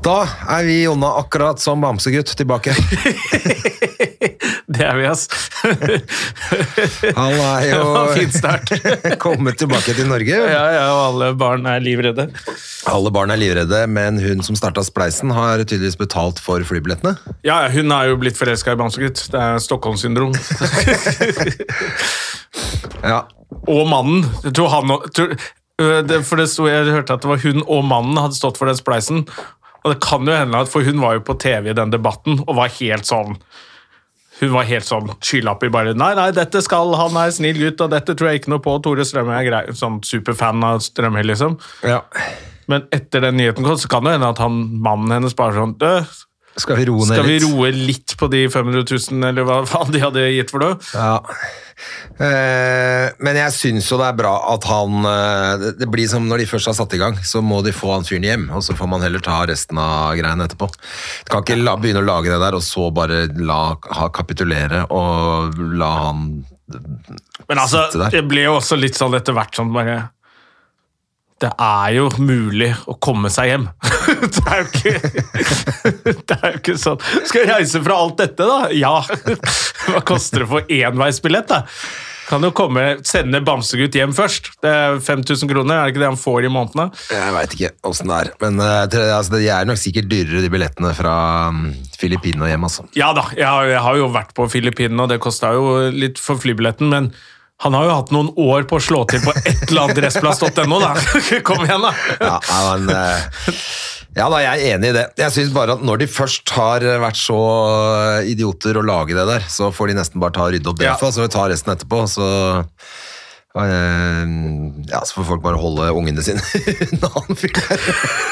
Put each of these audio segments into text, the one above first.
Da vi Jonna akkurat som Bamsegutt tilbake. Det vi, ass. Han jo Fint start. kommet tilbake til Norge. Ja, og alle barn livredde. Alle barn livredde, men hun som startet Spleisen har tydeligvis betalt for flybillettene. Ja, hun har jo blitt forelsket i Bamsegutt. Det Stockholm-syndrom. Ja. Og mannen. Jeg tror han... For det stod, jeg hørte at det var hun og mannen hadde stått for den Spleisen. Og det kan jo hende at, for hun var jo på TV i den debatten, og var helt sånn, hun var helt sånn skylapp i bare, nei, dette skal, han snill gutt, og dette tror jeg ikke noe på, Tore Strømme grei, sånn superfan av Strømme, liksom. Ja. Men etter den nyheten kom, så kan det hende at mannen hennes bare sånn, Skal vi roe ned litt? Skal vi roe litt på de 500 000, eller hva faen de hadde gitt for det? Ja. Men jeg synes jo det bra at han det blir som når de først har satt i gang, så må de få han fyren hjem, og så får man heller ta resten av greiene etterpå. Du kan ikke begynne å lage det der, og så bare kapitulere og la han Men altså, det ble jo også litt sånn etter hvert sånn bare det jo mulig å komme seg hjem. Det jo ikke sånn. Skal jeg reise fra alt dette da? Ja. Hva koster det for enveisbillett da? Kan jo sende Bamsegutt hjem først. Det 5 000 kroner, det ikke det han får i måneden? Jeg vet ikke hvordan det men altså, de nok sikkert dyrere de billettene fra Filippinene og hjem, altså. Ja da, jeg har jo vært på Filippinene, og det kostet jo litt for flybilletten, men han har jo hatt noen år på å slå til på et eller annet restplass.no da. Kom igjen da. Ja da, jeg enig i det. Jeg synes bare at når de først har vært så idioter å lage det der, så får de nesten bare ta og rydde opp det, så vi tar resten etterpå, så får folk bare holde ungene sine unna han fyr der.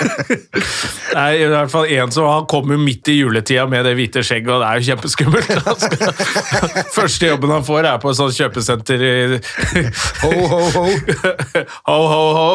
I hvert fall en som han kom jo midt i juletida med det hvite skjegget, og det jo kjempeskummelt. Første jobben han får på et sånt kjøpesenter i ho, ho, ho. Ho, ho, ho.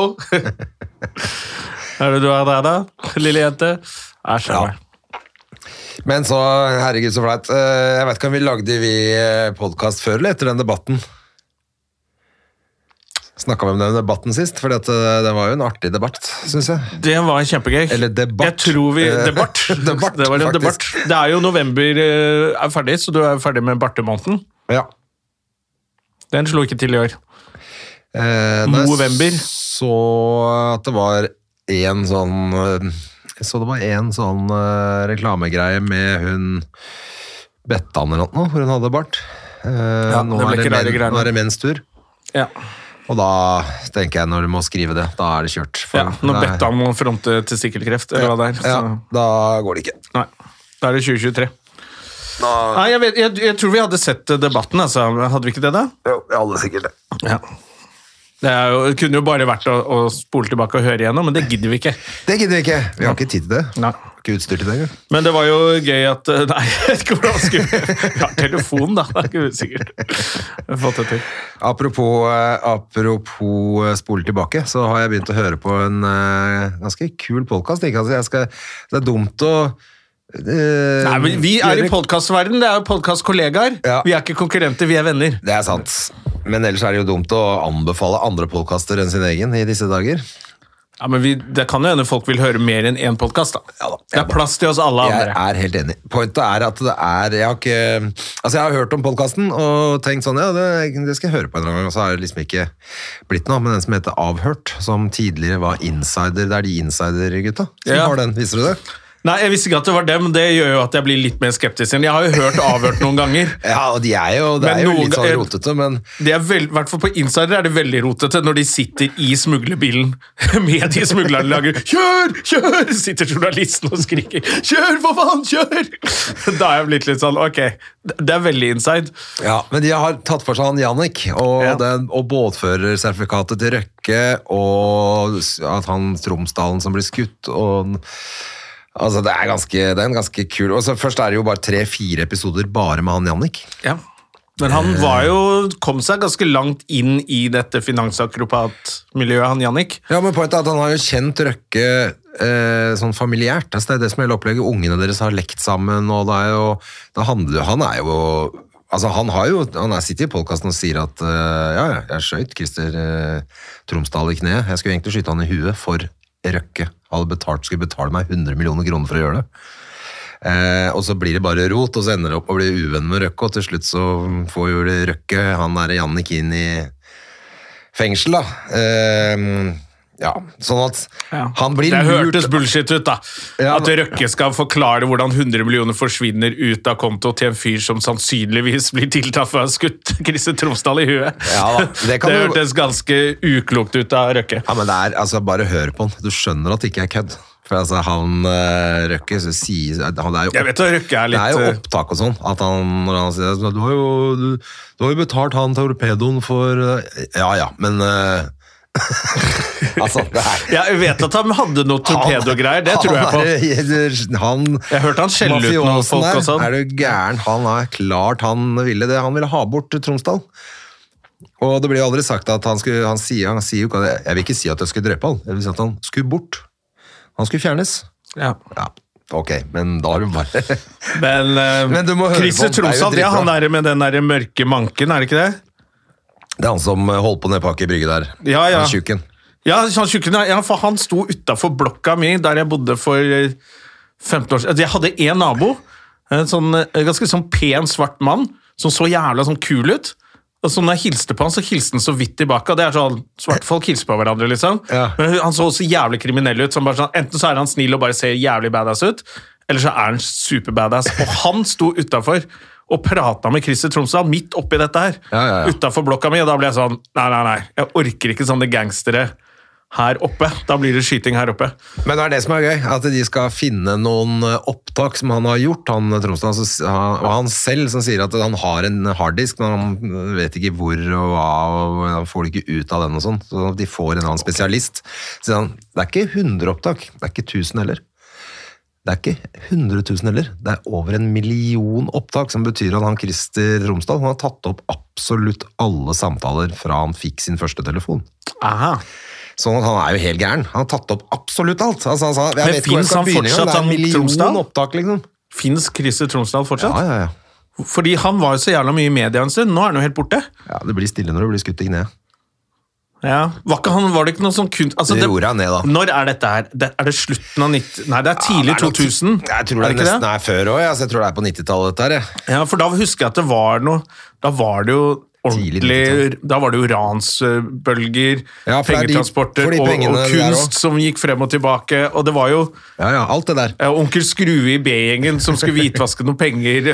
Det du der da, lille jente? Skjønner. Men så, herregud så flaut. Jeg vet ikke om vi lagde podcast før eller etter den debatten. Snakket vi om den debatten sist, for det var jo en artig debatt, synes jeg. Det var kjempegøy. Eller debatt. Jeg tror debatt. Det var en debatt. Det jo november ferdig, så du ferdig med Bartemåneden. Ja. Den slo ikke til i år. November. Så at det var en sånn reklamegreie med hun Bettan eller noe, hvor hun hadde bart. Nå det menns tur. Ja. Og da tenker jeg, når du må skrive det, da det kjørt. Når Bettan må fronte testikkelkreft, eller hva det da går det ikke. Nei, da det 2023. Nei, jeg tror vi hadde sett debatten, altså. Hadde vi ikke det da? Jo, jeg hadde sikkert det. Ja. Det kunne jo bare vært å spole tilbake og høre igjennom, men det gidder vi ikke. Det gidder vi ikke. Vi har ikke tid til det. Nei. Ikke utstyr til det. Men det var jo gøy at... Nei, jeg vet ikke hvordan skulle... Vi har telefon da, det ikke sikkert. Jeg har fått det til. Apropos spole tilbake, så har jeg begynt å høre på en ganske kul podcast. Altså, det dumt å... Nei, men vi i podcastverden, det jo podcastkollegaer. Ja. Vi ikke konkurrenter, vi venner. Det sant. Men ellers det jo dumt å anbefale andre podcaster enn sin egen i disse dager. Ja, men det kan jo hende folk vil høre mer enn en podcast da. Ja da. Det plass til oss alle andre. Jeg helt enig. Pointet at det jeg har hørt om podcasten og tenkt sånn, ja, det skal jeg høre på en gang, og så det liksom ikke blitt noe, men den som heter Avhørt, som tidligere var Insider, det de Insider-gutta som har den, viser du det? Nei, jeg visste ikke at det var dem, det gjør jo at jeg blir litt mer skeptisk. Jeg har jo hørt Avhørt noen ganger. Ja, og det jo litt sånn rotete, men... I hvert fall på Insider det veldig rotete når de sitter i smuglerbilen med de smuglerne lager «Kjør! Kjør!» Sitter journalisten og skriker «Kjør, for faen, kjør!» Da har jeg blitt litt sånn, ok, det veldig inside. Ja, men de har tatt for seg han Jannik, og båtførersertifikatet til Røkke, og at han Tromsdalen som blir skutt, og... Altså, det en ganske kul... Og så først det jo bare 3-4 episoder bare med han Jannik. Ja, men han kom seg ganske langt inn i dette finansakrobatmiljøet, han Jannik. Ja, men pointet at han har jo kjent Røkke sånn familiært. Altså, det det som hele opplegget. Ungene deres har lekt sammen, og han sitter i podcasten og sier at jeg skjøt Christer Tromsdal i kne. Jeg skulle egentlig skyte han i huet for Røkke skulle betale meg 100 millioner kroner for å gjøre det. Og så blir det bare rot, og så ender det opp å bli uvenn med Røkke, og til slutt så får jo Røkke, han der Jannik inn i fengsel da. Ja, sånn at han blir lurt. Det hørtes bullshit ut da. At Røkke skal forklare hvordan 100 millioner forsvinner ut av konto til en fyr som sannsynligvis blir tiltatt for å ha skutt Christer Tromsdal i huet. Ja, det hørtes ganske uklokt ut av Røkke. Ja, men det altså bare hør på han. Du skjønner at det ikke er kødd. For altså, han Røkke så sier jeg vet at Røkke litt... Det jo opptak og sånn, at når han sier du har jo betalt han torpedoen for... Ja, men... altså, jeg vet at han hadde noe torpedo-greier, det tror jeg på. Jeg hørte han skjelle ut noen folk og sånn. Du gæren? Han klart han ville det. Han ville ha bort Tromsdal. Og det blir aldri sagt at han sier jo ikke, jeg vil ikke si at jeg skulle drepe han. Jeg vil si at han skulle bort. Han skulle fjernes. Ja. Ok, men da har du bare... men du må høre Christer Tromsdal, det han der med den der mørke manken, det ikke det? Det han som holdt på nede på Aker Brygge der. Ja. Han tjukken. Ja, for han sto utenfor blokka mi, der jeg bodde for 15 år siden. Jeg hadde en nabo, en ganske sånn pen svart mann, som så jævla sånn kul ut. Og så når jeg hilste på han, så hilste han så vidt tilbake. Og det sånn, svarte folk hilser på hverandre, liksom. Ja. Men han så også jævlig kriminell ut. Sånn, enten så han snill og bare ser jævlig badass ut, eller så han super badass. Og han sto utenfor og pratet med Christer Tromsdal midt oppi dette her. Utenfor blokka mi, og da ble jeg sånn, nei, jeg orker ikke sånne gangstere her oppe. Da blir det skyting her oppe. Men det det som gøy, at de skal finne noen opptak som han har gjort, han Tromsdal, og han selv som sier at han har en harddisk, men han vet ikke hvor og hva, og han får det ikke ut av den og sånn, så de får en annen spesialist. Så han, det ikke 100 opptak, det ikke 1000 heller. Det ikke 100 000 heller, det over 1 million opptak, som betyr at han Christer Tromsdal, han har tatt opp absolutt alle samtaler fra han fikk sin første telefon. Aha. Sånn at han jo helt gæren. Han har tatt opp absolutt alt. Altså, jeg men vet ikke hvor jeg skal begynne engang. Det 1 million opptak, liksom. Finnes Christer Tromsdal fortsatt? Ja. Fordi han var jo så jævla mye i media en stund, nå han jo helt borte. Ja, det blir stille når det blir skutt i kne. Ja, var det ikke noe sånn kunst... Altså, det roer han ned da. Når dette her? Det slutten av 90... Nei, det tidlig 2000. Jeg tror det nesten før også, jeg tror det på 90-tallet dette her. Ja, for da husker jeg at det var noe... Da var det jo ordentlig... Da var det jo ransbølger, pengetransporter og kunst som gikk frem og tilbake, og det var jo... Ja, alt det der. Onkel Skrue i B-gjengen som skulle hvitvaske noen penger.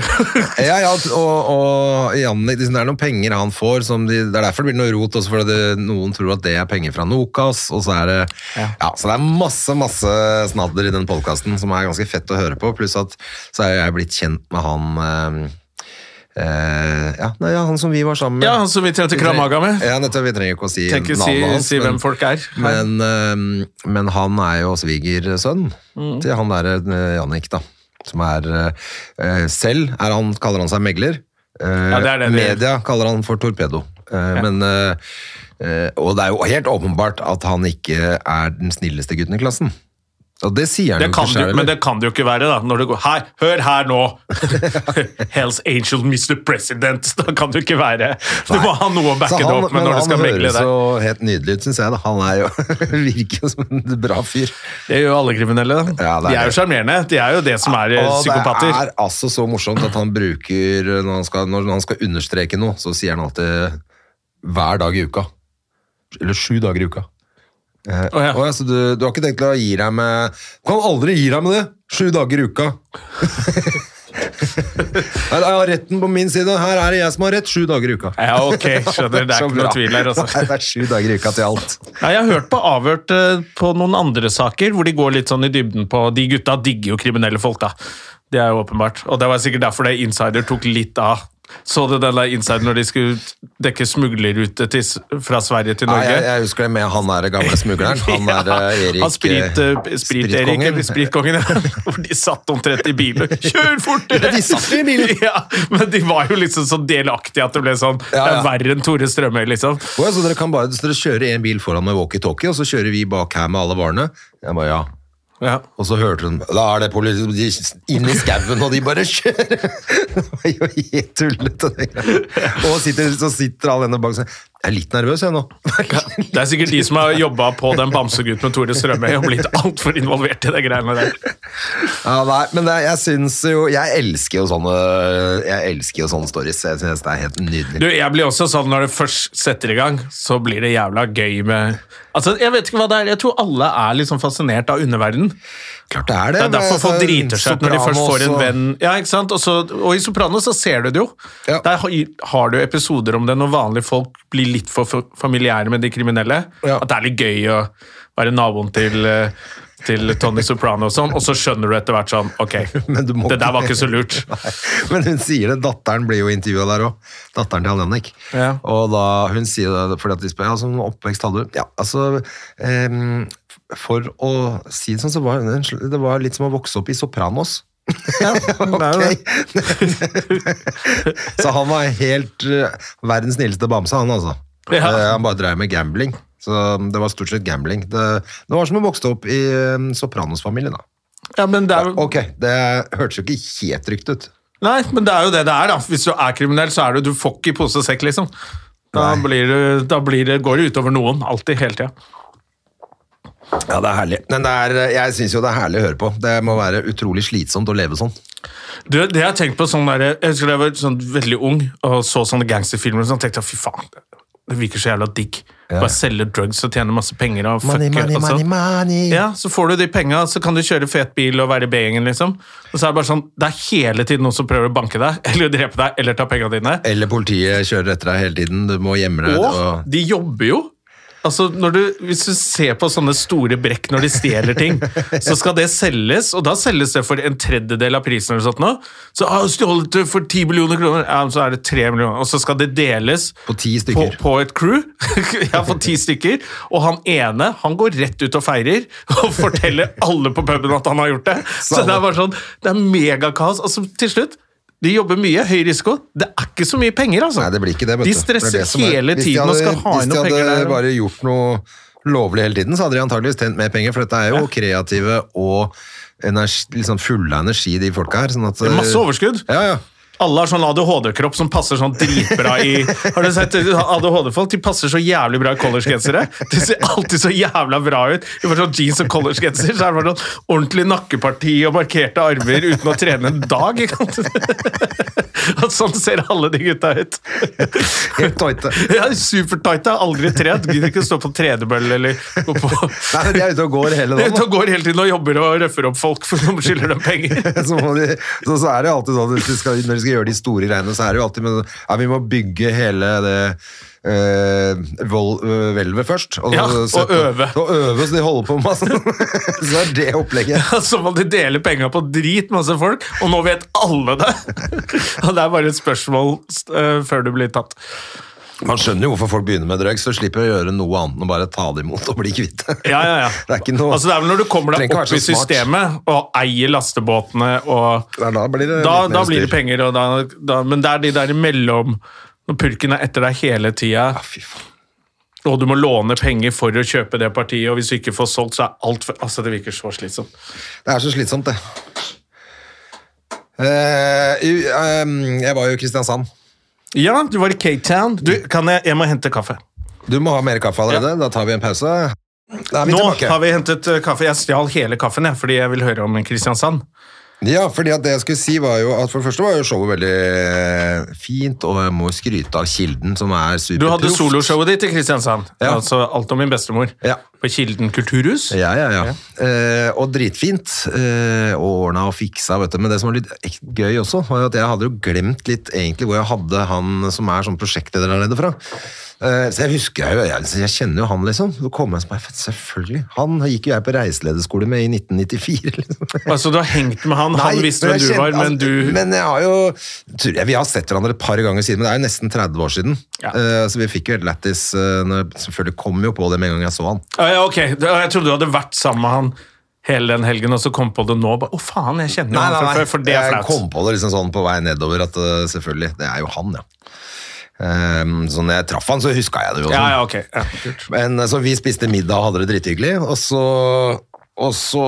og Jannik, det noen penger han får, det derfor det blir noe rot, også fordi noen tror at det penger fra Nokas, og så det... Ja, så det masse snadder i den podcasten som ganske fett å høre på, pluss at så jeg blitt kjent med han... han som vi var sammen med. Ja, han som vi trente kramaga med. Ja, vi trenger ikke å si navnet hans. Si hvem folk men han jo svigersønn til han der Jannik da, som selv kaller han seg megler. Media kaller han for torpedo. Men og det jo helt åpenbart at han ikke den snilleste gutten i klassen. Og det sier han jo ikke selv. Men det kan det jo ikke være da, når det går, hør her nå, Hells Angel, Mr. President, da kan det jo ikke være. Du må ha noe å backe det opp med når du skal megle der. Han høres så helt nydelig ut, synes jeg da. Han jo, virker som en bra fyr. Det gjør jo alle kriminelle da. Ja, de jo charmerende, de jo det som psykopater. Og det altså så morsomt at han bruker, når han skal understreke noe, så sier han alltid hver dag i uka. Eller 7 dager i uka. Så du har ikke tenkt til å gi deg med du kan aldri gi deg med det 7 dager i uka. Jeg har retten på min side. Her det jeg som har rett 7 dager i uka. Ja, ok, skjønner, det ikke noe tvil her altså. Det 7 dager i uka til alt. Ja, jeg har hørt på avhørt på noen andre saker hvor de går litt sånn i dybden på de gutta digger jo kriminelle folk da. Det jo åpenbart, og det var sikkert derfor det Insider tok litt av. Så du den der Insider når de skulle dekke smuglerrute fra Sverige til Norge? Jeg husker det med han gamle smugleren. Han Erik... Spritkongen, ja. Hvor de satt omtrent i bilen. Kjør fortere! De satt i bilen! Ja, men de var jo liksom så delaktige at det ble sånn, verre enn Tore Strømøy, liksom. Så dere kan bare kjøre en bil foran med walkie-talkie, og så kjører vi bak her med alle varene. Jeg bare, Ja. Og så hørte hun, da det politi inn i skauen, og de bare kjører. Det var jo helt tullete. Og så sitter alle henne bak og sier, jeg er litt nervøs jeg nå. Det sikkert de som har jobbet på den Bamsegutt med Tore Strømøy og blitt alt for involvert i det greiene der. Ja, nei, men jeg synes jo, jeg elsker jo sånne stories. Jeg synes det er helt nydelig. Du, jeg blir også sånn, når det først setter i gang, så blir det jævla gøy med... Altså, jeg vet ikke hva det er. Jeg tror alle er liksom fascinert av underverden. Klart det er det. Det er derfor folk driter seg ut når de først får en venn. Ja, ikke sant? Og i Sopranos så ser du det jo. Ja. Der har du episoder om det når vanlige folk blir litt for familiære med de kriminelle. Ja. At det er litt gøy å være naboen til Tony Soprano og sånn, og så skjønner du etter hvert sånn, ok, det der var ikke så lurt. Nei, men hun sier det, datteren blir jo intervjuet der også, datteren til Jannik. Ja. Og da hun sier det, fordi at de spør, ja, sånn oppvekst hadde du, ja, altså, for å si det sånn, så var det var litt som å vokse opp i Sopranos. Ja, okay. Så han var helt verdens snilleste bamse, han altså. Ja. Han bare drev med gambling. Så det var stort sett gambling. Det var som å vokse opp i Sopranos-familien da. Ja, men det er jo... Ok, det hørtes jo ikke helt trygt ut. Nei, men det er jo det det er da. Hvis du er kriminell, så er du får ikke i pose og sekk, liksom. Da går det utover noen, alltid, hele tiden. Ja, det er herlig. Men jeg synes jo det er herlig å høre på. Det må være utrolig slitsomt å leve sånn. Du, det jeg har tenkt på sånn der, jeg husker da jeg var sånn veldig ung, og så sånne gangsterfilmer, og sånn, tenkte jeg, fy faen, det virker så jævla digg. Ja. Bare selge drugs og tjene masse penger og money. Ja, så får du de pengene, så kan du kjøre fet bil og være i B-gjengen, liksom. Og så er det bare sånn, det er hele tiden noen som prøver å banke deg, eller drepe deg, eller ta pengene dine. Eller politiet kjører etter deg hele tiden, du må gjemme deg. Og de jobber jo. Altså, hvis du ser på sånne store brekk når de stjeler ting, så skal det selges, og da selges det for en tredjedel av prisen eller sånt nå. Så stjålet du for 10 millioner kroner, ja, så er det 3 millioner, og så skal det deles på 10 stykker. På et crew, ja, for 10 stykker, og han ene, han går rett ut og feirer, og forteller alle på puben at han har gjort det. Så det er bare sånn, det er megakaos, altså til slutt, de jobber mye, høy risiko. Det er ikke så mye penger, altså. Nei, det blir ikke det, vet du. De stresser hele tiden og skal ha inn noe penger der. Hvis de hadde bare gjort noe lovlig hele tiden, så hadde de antageligvis tjent mer penger, for dette er jo kreative og liksom fulle av energi, de folka her. Sånn at, det er masse overskudd. Ja, ja. Alle har sånn ADHD-kropp som passer sånn dritbra i... Har du sett ADHD-folk? De passer så jævlig bra i collegegensere. De ser alltid så jævla bra ut. De får sånn jeans og collegegenser, så er det bare sånn ordentlig nakkeparti og markerte armer uten å trene en dag. At sånn ser alle de gutta ut. Helt tøyte. Ja, supertøyte. Aldri trent. Gidder ikke stå på tredebøll eller gå på... Nei, men de er ute og går hele dagen. De er ute og går hele tiden og jobber og røffer opp folk for de skylder dem penger. Så er det alltid sånn, når de skal gjøre de store greiene, så er det jo alltid med, ja, vi må bygge hele det hvelvet først. Og, ja, og øve. Og øve, så de holder på med så er det opplegget. Ja, så må de dele penger på drit masse folk, og nå vet alle det. Og det er bare et spørsmål før du blir tatt. Man skjønner jo hvorfor folk begynner med drugs, så slipper å gjøre noe annet enn å bare ta det imot og bli kvitt. Ja. Det er ikke noe... Altså det er vel når du kommer deg opp i systemet og eier lastebåtene, og da blir det penger, men det er de der imellom, når purken er etter deg hele tiden, fy faen. Og du må låne penger for å kjøpe det partiet, og hvis du ikke får solgt, så er alt for... Altså det virker så slitsomt. Det er så slitsomt, det. Jeg var jo i Kristiansand. Ja, du var i Cape Town. Jeg må hente kaffe. Du må ha mer kaffe allerede, Da tar vi en pause. Nå har vi hentet kaffe. Jeg stjal hele kaffen, fordi jeg vil høre om Kristiansand. Ja, fordi at det jeg skulle si var jo at for det første var jo showet veldig fint, og jeg må skryte av Kilden, som er superproft. Du hadde soloshowet ditt i Kristiansand, altså Alt om min bestemor, på Kilden Kulturhus. Ja. Og dritfint, og ordnet og fiksa, vet du. Men det som var litt gøy også, var at jeg hadde jo glemt litt egentlig hvor jeg hadde han som er sånn prosjektleder der nede fra. Så jeg husker jeg kjenner jo han liksom. Så kom jeg som meg, selvfølgelig. Han gikk jo jeg på reiselederskole med i 1994. Liksom. Altså du har hengt med han, han visste hvem du var, men du... Men jeg har jo, vi har sett hverandre et par ganger siden, men det er jo nesten 30 år siden. Så vi fikk jo helt lættis, selvfølgelig kom jo på det med en gang jeg så han. Ja, ok. Jeg trodde du hadde vært sammen med han hele den helgen, og så kom på det nå, å faen, jeg kjenner jo han før, for det er flaut. Jeg kom på det liksom sånn på vei nedover, at selvfølgelig, det er jo han, så når jeg traff han, så huska jeg det jo. Ja, ok. Men så vi spiste middag og hadde det drithyggelig, og så og så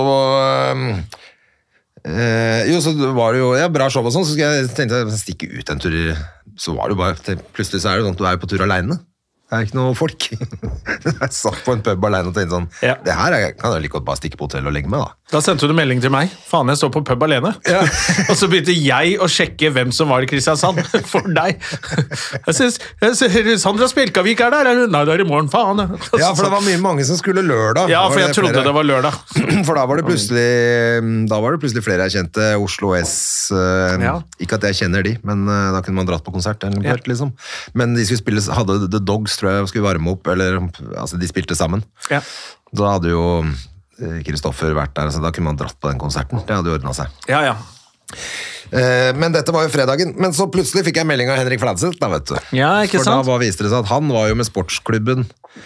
jo, så var det jo bra show og sånn, så tenkte jeg stikke ut en tur, så var det jo bare, plutselig så er det sånn at du er jo på tur alene. Det er ikke noe folk. Jeg satt på en pub alene og tenkte sånn, det her kan jeg like godt bare stikke på hotell og legge meg da. Da sendte du melding til meg. Faen, jeg står på pub alene. Ja. Og så begynte jeg å sjekke hvem som var i Kristiansand for deg. Jeg ser Sandra Spjelkavik der. Nei, det i morgen, faen. Ja, for det var mange som skulle lørdag. Ja, for jeg trodde det var lørdag. For da var det plutselig flere jeg kjente. Oslo S. Ikke at jeg kjenner de, men da kunne man dratt på konsert. Liksom. Men de skulle spille, hadde The Dogs, tror jeg, skulle varme opp, eller altså, de spilte sammen. Ja. Da hadde jo Kristoffer vært der, så da kunne man dratt på den konserten. Det hadde jo ordnet seg. Ja, ja. Men dette var jo fredagen, men så plutselig fikk jeg melding av Henrik Fladseth, da vet du. Ja, ikke sant? For da viste det seg at han var jo med sportsklubben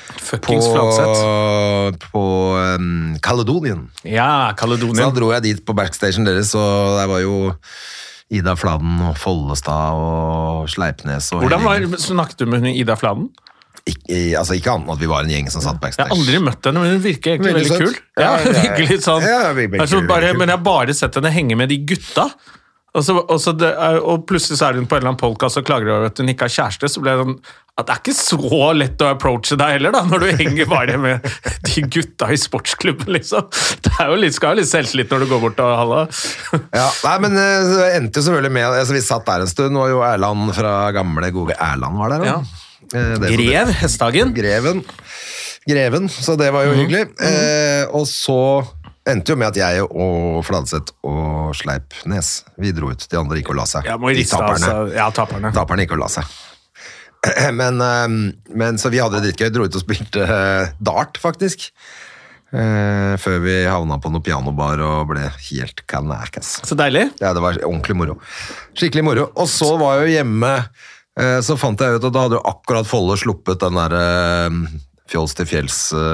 på Caledonian. Ja, Caledonian. Så da dro jeg dit på backstagen deres, og der var jo Ida Fladen og Follestad og Sleipnes og snakket du med Ida Fladen? Ikke annet at vi var en gjeng som satt backstage. Jeg har aldri møtt henne, men hun virker egentlig veldig kul. Ja, virkelig sånn. Men jeg har bare sett henne henge med de gutta. Og plutselig så er hun på en eller annen podcast og klager over at hun ikke har kjæreste, så ble det sånn at det er ikke så lett å approache deg heller da, når du henger bare med de gutta i sportsklubben, liksom. Det er jo skal jo litt selvslitt når du går bort og halla. Ja, nei, men det endte jo selvfølgelig med, altså vi satt der en stund, og jo Erland fra gamle gode Erland var der. Ja. Grev, Hesthagen. Greven, så det var jo hyggelig. Og så endte jo med at jeg og Fladseth og Sleipnes, vi dro ut, de andre gikk og la seg. Taperne. Taperne gikk og la seg. Men så vi hadde det litt gøy, dro ut og spilte dart faktisk, før vi havna på noe pianobar og ble helt kanakas. Så deilig. Ja, det var ordentlig moro. Skikkelig moro. Og så var jeg jo hjemme, så fant jeg ut at da hadde jo akkurat Folle sluppet den der Fjols til fjells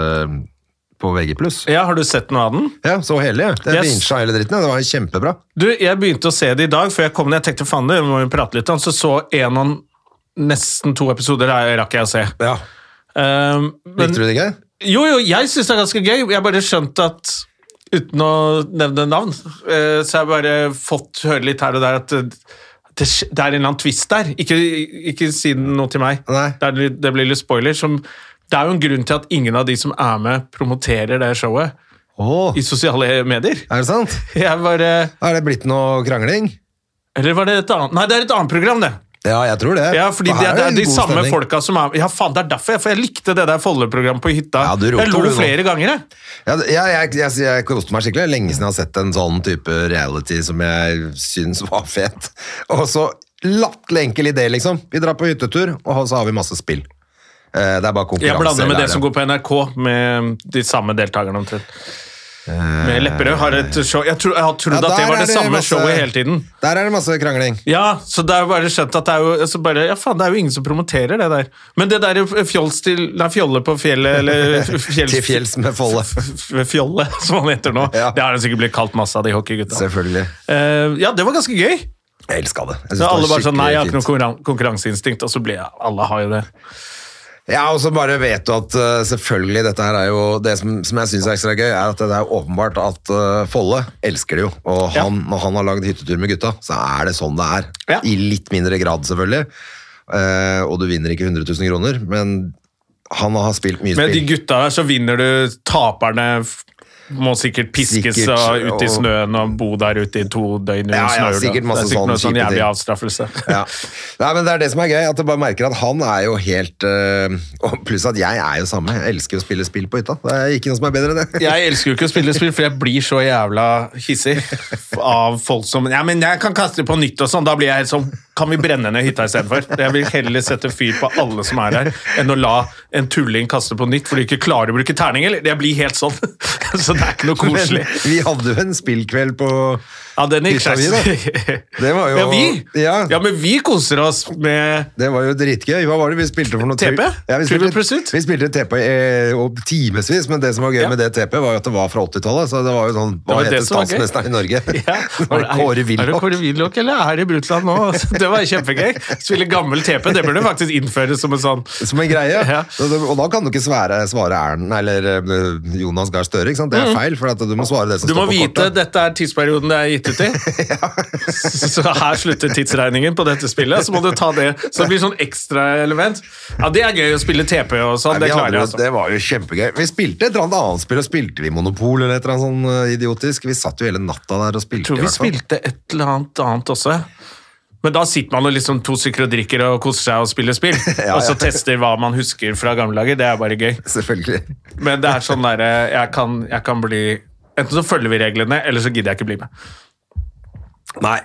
på VG+. Ja, har du sett noe av den? Ja, så hele. Det vinsja hele dritten, det var kjempebra. Du, jeg begynte å se det i dag, for jeg kom ned, jeg tenkte faen det, må vi prate litt om, så en av nesten 2 episoder rakk jeg å se. Ja. Likte du det ikke? Jo, jeg synes det er ganske gøy. Jeg bare skjønt at, uten å nevne navn, så har jeg bare fått høre litt her og der at det er en eller annen twist der. Ikke si noe til meg. Det blir litt spoiler. Det er jo en grunn til at ingen av de som er med promoterer det showet i sosiale medier. Er det sant? Er det blitt noe krangling? Eller var det et annet? Nei, det er et annet program, det. Ja, jeg tror det. Ja, fordi det er de samme folka som er... Ja, faen, det er derfor jeg likte det der Folle-programmet på hytta. Ja, jeg lo flere ganger, jeg koste meg skikkelig. Lenge siden jeg har sett en sånn type reality som jeg synes var fet. Og så latterlig enkel idé, liksom. Vi drar på hyttetur, og så har vi masse spill. Det er bare konkurranse. Jeg blander med det som går på NRK, med de samme deltakerne omtrent. Med Lepperød har et show. Jeg har trodd at det var det samme showet hele tiden. Der er det masse krangling. Ja, så det er jo bare skjønt at det er jo ja faen, det er jo ingen som promoterer det der. Men det der fjolle på fjellet, eller til fjells med Folle. Fjolle, som han heter nå. Det har det sikkert blitt kalt masse av de hockeygutta. Selvfølgelig. Ja, det var ganske gøy. Jeg elsket det. Så alle bare sånn, nei, jeg har ikke noe konkurranseinstinkt, og så ble alle har jo det. Ja, og så bare vet du at selvfølgelig dette her er jo det som jeg synes er ekstra gøy, er at det er åpenbart at Folle elsker det jo, og når han har laget hyttetur med gutta, så er det sånn det er. Ja. I litt mindre grad selvfølgelig, og du vinner ikke 100 000 kroner, men han har spilt mye spill. Men de gutta der, så vinner du taperne... Må sikkert piskes ut i snøen og bo der ute i 2 døgn under snø. Sikkert masse det er sikkert noe sånn jævlig avstraffelse. Nei, men det er det som er gøy, at du bare merker at han er jo helt og pluss at jeg er jo samme. Jeg elsker å spille spill på hytta. Det er ikke noe som er bedre enn det. Jeg elsker jo ikke å spille spill, for jeg blir så jævla hissig av folk som ja, men jeg kan kaste det på nytt og sånn. Da blir jeg helt sånn, kan vi brenne ned hytta i stedet for? Jeg vil heller sette fyr på alle som er her, enn å la en tulling kaste på nytt, for de ikke klarer å bruke terning, eller? Jeg blir helt sånn. Så det er ikke noe koselig. Men vi hadde jo en spillkveld på den gikk seg. Det var jo... Ja, men vi koser oss med... Det var jo dritgøy. Hva var det vi spilte for noe? TP? Ja, vi spilte TP timesvis, men det som var gøy med det TP var jo at det var fra 80-tallet, så det var jo sånn, hva heter statsministeren i Norge? Ja. Er det Kåre Willoch, eller er det Brutland nå? det var kjempegøy. Spille gammel TP, det burde faktisk innføres som en sånn... Som en greie, ja. Og da kan du ikke svare Erlend, eller Jonas Gahr Støre, ikke sant? Det feil, for at du må svare det som står på kortet. Du må vite, dette tidsperioden det gitt ut i. Så her slutter tidsregningen på dette spillet, så må du ta det. Så det blir sånn ekstra element. Ja, det gøy å spille TP og sånn, det klarer jeg altså. Det var jo kjempegøy. Vi spilte et eller annet spill, og spilte vi Monopol eller et eller annet sånn idiotisk. Vi satt jo hele natta der og spilte. Jeg tror vi spilte et eller annet også. Men da sitter man og liksom 2 stykker og drikker og koser seg og spiller spill. Og så tester hva man husker fra gamle dager. Det bare gøy. Selvfølgelig. Men det sånn der, jeg kan bli... Enten så følger vi reglene, eller så gidder jeg ikke bli med. Nei,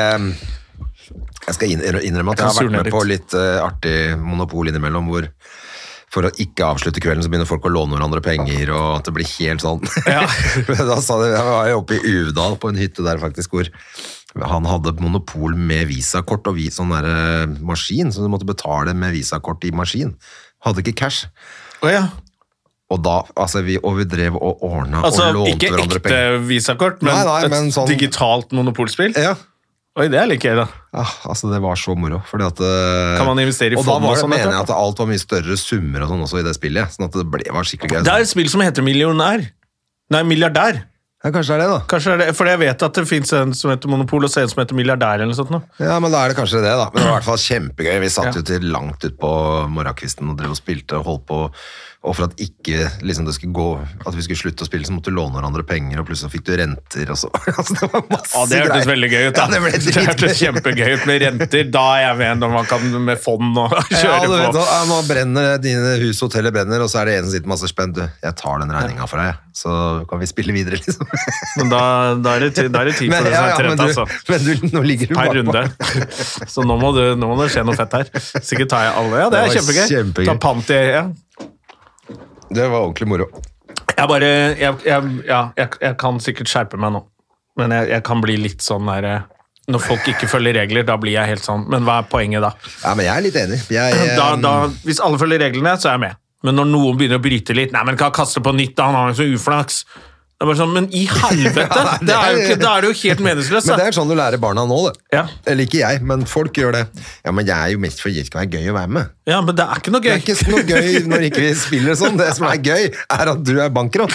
jeg skal innrømme at jeg har vært med på litt artig Monopol innimellom, hvor for å ikke avslutte kvelden, så begynner folk å låne hverandre penger, og at det blir helt sånn. Ja. Da sa jeg var jo oppe i Uvdal på en hytte der faktisk, hvor han hadde monopol med visakort og sånn der maskin, så du måtte betale med visakort i maskin. Hadde ikke cash. Ja. Og da, altså vi drev og ordnet og lånte hverandre penger. Ikke ekte visakort, men et sånn... digitalt monopolspill? Ja. Oi, det liker jeg da. Ja, altså det var så moro, fordi at... Kan man investere i fond og da mener jeg at alt var mye større summer og sånn også i det spillet, sånn at det var skikkelig gøy. Det et spill som heter Milliardær. Ja, kanskje det da. Kanskje det, for jeg vet at det finnes en som heter Monopol og en som heter Milliardær eller noe sånt nå. Ja, men da det kanskje det da. Men det var i hvert fall kjempegøy. Vi satt jo til langt ut på morgenkvisten og drev og spilte og holdt på. Og for at ikke liksom det skulle gå, at vi skulle slutte å spille, så måtte du låne hverandre penger, og plutselig fikk du renter, og så. Altså, det var masse det hørtes veldig gøy ut da. Ja, det hørtes kjempegøy ut med renter. Da jeg med når man kan med fond og kjøre på. Vet, nå brenner dine hus, hotellet brenner, og så det en som sitter masse spent. Jeg tar den regningen for deg, så kan vi spille videre, liksom. Men da det tid for det som trent, altså. Men nå ligger du per runde. Så nå må det skje noe fett her. Sikkert tar jeg alle. Ja, det kjempegøy. Ta pant i, Det var ordentlig moro. Jeg kan sikkert skjerpe meg nå, men jeg kan bli litt sånn der, når folk ikke følger regler, da blir jeg helt sånn, men hva poenget da? Ja, men jeg litt enig. Hvis alle følger reglene, så jeg med. Men når noen begynner å bryte litt, nei, men kan kaste på nytt, da, han har jo så uflaks. Det bare sånn, men i helvete, da det jo helt meningsløst. Men det sånn du lærer barna nå, det. Ja. Eller ikke jeg, men folk gjør det. Ja, men jeg jo mest fordi det skal være gøy å være med. Ja, men det ikke noe gøy. Det ikke noe gøy når ikke vi spiller sånn. Det som gøy, at du bankrott.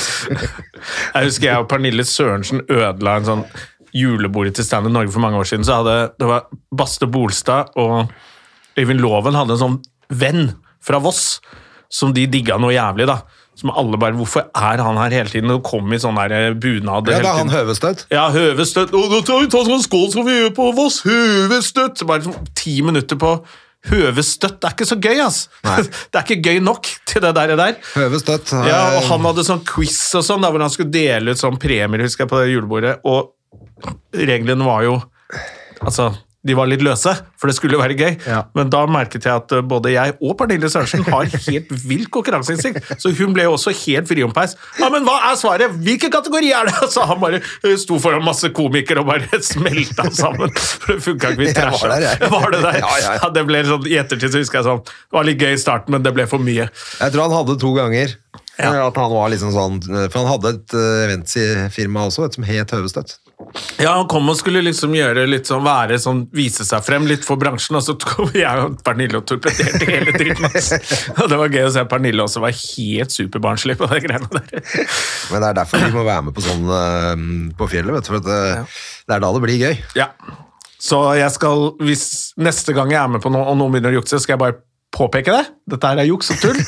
Jeg husker jeg og Pernille Sørensen ødela en sånn julebordet til Stand Up Norge for mange år siden, så det var Baste Bolstad og Øyvind Loven hadde en sånn venn fra Voss, som de digget noe jævlig da. Som alle bare, hvorfor han her hele tiden? Og kom i sånn der bunad. Ja, da han Høvestøtt. Ja, Høvestøtt. Da tar vi ta sånn skål som vi gjør på Voss. Høvestøtt. Bare sånn 10 minutter på Høvestøtt. Det ikke så gøy, ass. Det ikke gøy nok til det der. Høvestøtt. Ja, og han hadde sånn quiz og sånn, hvor han skulle dele ut sånn premier, husker jeg, på det julebordet. Og reglene var jo, altså... De var litt løse, for det skulle være gøy. Ja. Men da merket jeg at både jeg og Pernille Sørensen har helt vild konkurranseinstinkt. Så hun ble jo også helt friompeis. Ja, men hva svaret? Hvilken kategori det? Så han bare sto foran masse komikere og bare smelta sammen. For det funket ikke, vi trashet. Var det der? Ja, det ble sånn, i ettertid så husker jeg sånn, det var litt gøy i starten, men det ble for mye. Jeg tror han hadde 2 ganger. Ja. At han var liksom sånn, for han hadde et eventfirma også, som het Høvestøtt. Ja, han kom og skulle liksom gjøre litt sånn, vise seg frem litt for bransjen, og så kom jeg og Pernille og torpederte hele dritten. Og det var gøy å se Pernille også var helt superbarnslig på de greiene der. Men det derfor vi må være med på sånn på fjellet, vet du, for det da det blir gøy. Ja, så jeg skal, hvis neste gang jeg med på noe, og noen begynner å jukse, skal jeg bare påpeke det. Dette her juks og tull.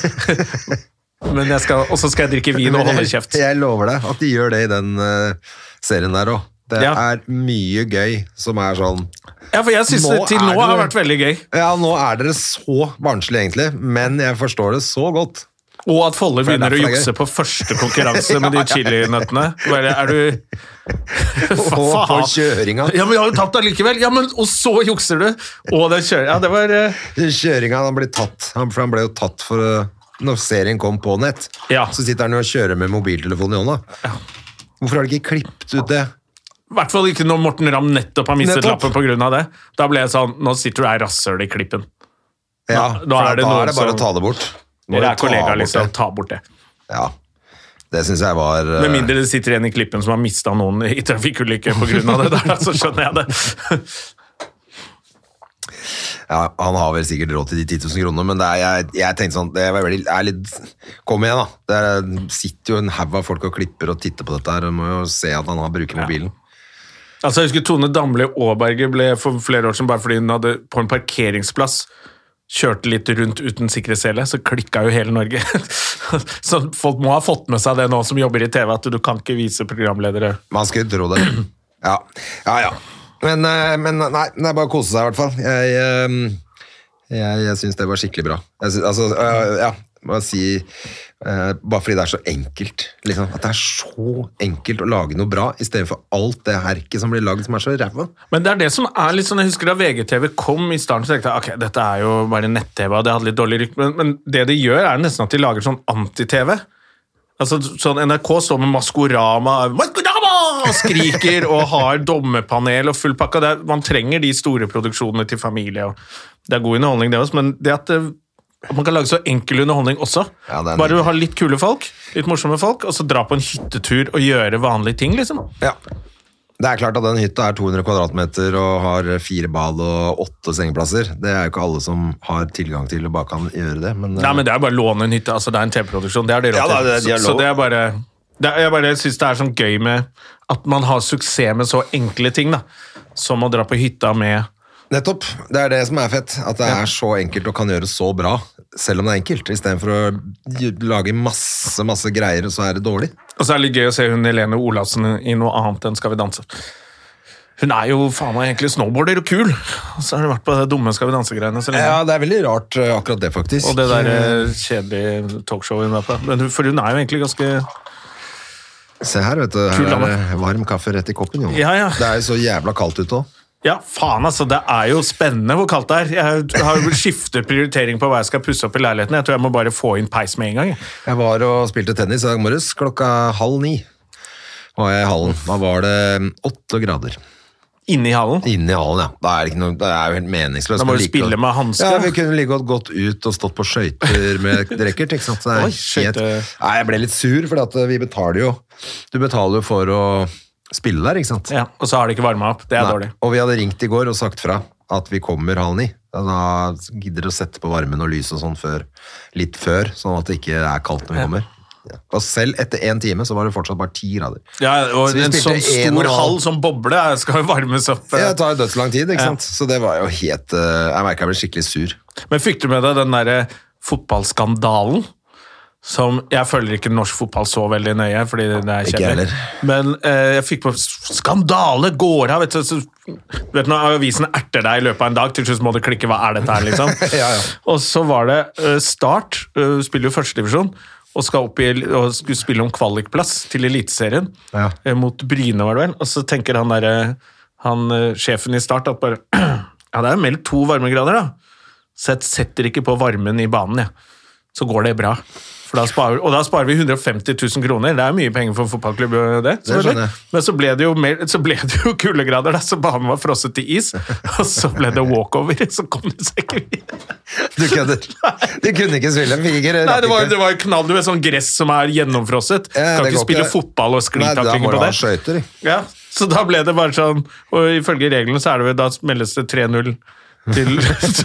Men og så skal jeg drikke vin og holde kjeft. Jeg lover deg at de gjør det i den serien der også. Det mye gøy som sånn... Ja, for jeg synes det til nå har vært veldig gøy. Ja, nå dere så barnslig egentlig, men jeg forstår det så godt. Og at Folle begynner å jukse på første konkurranse med de chilinøttene. Du... På kjøringa. Ja, men jeg har jo tapt allikevel. Ja, men og så jukser du. Og den kjøringen, ja, det var... Kjøringa, han ble tatt. For han ble jo tatt for... Når serien kom på nett, så sitter han jo og kjører med mobiltelefonen i hånda. Ja. Hvorfor har de ikke klippet ut det? I hvert fall ikke når Morten Ramm nettopp har mistet lappen på grunn av det. Da ble jeg sånn, nå sitter du rasshøl i klippen. Ja, da det bare å ta det bort. Dere kollegaer, liksom, ta bort det. Ja, det synes jeg var... Med mindre det sitter en i klippen som har mistet noen i trafikkulykke på grunn av det der, så skjønner jeg det. Ja, han har vel sikkert råd til de 10 000 kronene, men jeg tenkte sånn, kom igjen da. Det sitter jo en haug av folk og klipper og titter på dette her, og må jo se at han bruker mobilen. Altså, jeg husker Tone Damli Aaberge ble for flere år siden, bare fordi hun hadde på en parkeringsplass kjørte litt rundt uten sikkerhetssele, så klikket jo hele Norge. Så folk må ha fått med seg det nå som jobber i TV, at du kan ikke vise programledere. Man skal jo tro det. Ja. Men nei, det bare å kose seg i hvert fall. Jeg synes det var skikkelig bra. Bare si, bare fordi det så enkelt, liksom, at det så enkelt å lage noe bra, i stedet for alt det herket som blir laget som så ræva. Men det det som litt sånn, jeg husker da VGTV kom i starten, så tenkte jeg, ok, dette jo bare nett-TV, og det hadde litt dårlig rykte, men det de gjør nesten at de lager sånn anti-TV. Altså, sånn NRK står med Maskorama, og skriker og har dommepanel og full pakke. Man trenger de store produksjonene til familie, og det god underholdning det også, men det at man kan lage så enkel underholdning også. Ja, bare ha litt kule folk, litt morsomme folk, og så dra på en hyttetur og gjøre vanlige ting, liksom. Ja. Det klart at den hytta 200 kvadratmeter og har 4 bad og 8 sengeplasser. Det jo ikke alle som har tilgang til og bare kan gjøre det. Men, nei, men det bare å låne en hytte, altså det en TV-produksjon, det det råd til. Så det bare... Jeg synes det sånn gøy med at man har suksess med så enkle ting da, som å dra på hytta med... Nettopp, det det som fett, at det så enkelt og kan gjøre så bra, selv om det enkelt, i stedet for å lage masse greier, så det dårlig. Og så det litt gøy å se hun Helene Olafsen i noe annet enn Skal vi danse. Hun jo faen meg egentlig snowboarder og kul, og så har hun vært på det dumme Skal vi danse-greiene. Ja, det veldig rart akkurat det, faktisk. Og det der kjedelige talkshowet hun var på. For hun jo egentlig ganske... Se her, vet du, her varm kaffe rett i koppen, jo. Ja. Det jo så jævla kaldt ut også. Ja, faen altså, det jo spennende hvor kaldt det Jeg har skiftet prioritering på hva jeg skal pusse opp i leiligheten. Jeg tror jeg må bare få inn peis med en gang. Jeg var og spilte tennis i dag morges, 8:30. Var jeg i hallen. Da var det 8 grader. Inne i hallen? Inne i hallen, ja. Da det ikke noe, det jo helt meningsløst. Da må du spille med hansker. Ja, vi kunne like godt gått ut og stått på skøyter med rekkert, ikke sant? Så jeg ble litt sur, for vi betaler jo. Du betaler jo for å spille der, ikke sant? Ja, og så har de ikke varmet opp. Det dårlig. Og vi hadde ringt i går og sagt fra at vi kommer 8:30. Da gidder du å sette på varmen og lys og sånn litt før, sånn at det ikke kaldt når vi kommer. Ja. Og selv etter 1 time så var det fortsatt bare 10 grader. Ja, og en sånn stor hall som boble skal jo varmes opp. Ja, det tar jo dødslang tid, ikke sant? Så det var jo helt... Jeg merket jeg ble skikkelig sur. Men fikk du med deg den der fotballskandalen? Som jeg følger ikke norsk fotball så veldig nøye, fordi det kjedelig. Men jeg fikk på skandale, går av, vet du, når avisen erter deg i løpet av en dag, til slutt må du klikke, hva dette her, liksom? Ja. Og så var det Start, spiller jo førstedivisjon, og skulle spille om kvalikplass til Eliteserien, mot Bryne var det vel, og så tenker han sjefen i Start at bare, ja, det meldt 2 varmegrader da, så jeg setter ikke på varmen i banen, så går det bra. Da sparer vi 150 000 kroner. Det mye penger for en fotballklubb, det men så ble det jo kuldegrader, så banen var frosset til is, og så ble det walkover, så kom det seg ikke videre. Du kunne ikke spille figer? Nei, det var knall, du vet, sånn gress som gjennomfrosset. Kan ikke spille fotball og sklitakling på det. Skjøyter. Ja, så da ble det bare sånn, og ifølge reglene så det vel, da meldes det 3-0 til